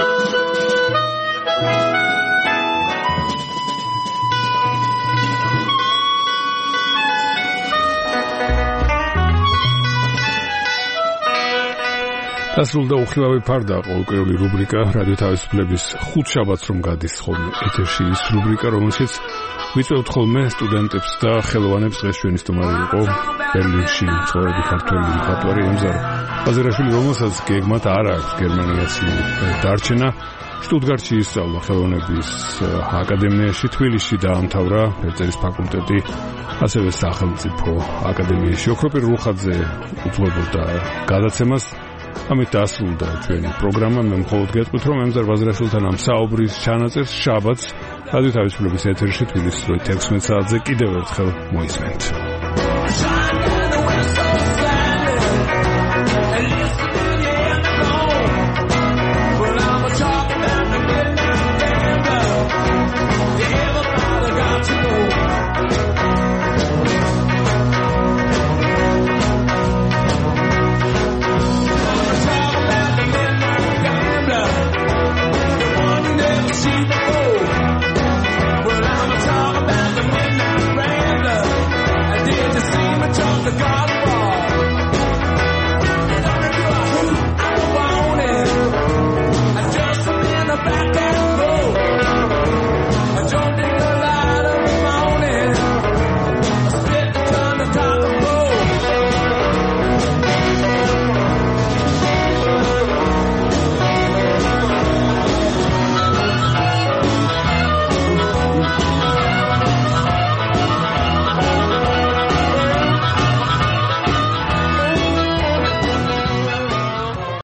Speaker 1: დასრულდა უხილავი ფარდა ყოველკვირეული რუბრიკა რადიო თავისუფლების ხუთ შაბათს რომ გადის ხოლმე ეთერში ის რუბრიკა, რომელშიც ვიწევთ ხოლმე სტუდენტებს და ხელოვანებს. დღეს ჩვენი სტუმარი იყო ბერლინში მცხოვრები ქართველი მხატვარი ემზარ ყაზერაშვილი, რომელსაც გეგმათ არ აქვს გერმანიაში დარჩენა. შტუტგარტში ისწავლა ხელოვნების აკადემიაში, თბილისში დაამთავრა ფერწერის ფაკულტეტი, ასევე სახელმწიფო აკადემიაში. ოქროპირ რუხაძე უძღვებოდა გადაცემას. ამით დასრულდა ჩვენი პროგრამა. მე მხოლოდ გეტყვით, რომ ემზარ ყაზერაშვილთან ამ საუბრის ჩანაწერს შაბათს რადიო თავისუფლების ეთერში თბილისის თექვსმეტ საათზე კიდევ ერთხელ მოისმენთ.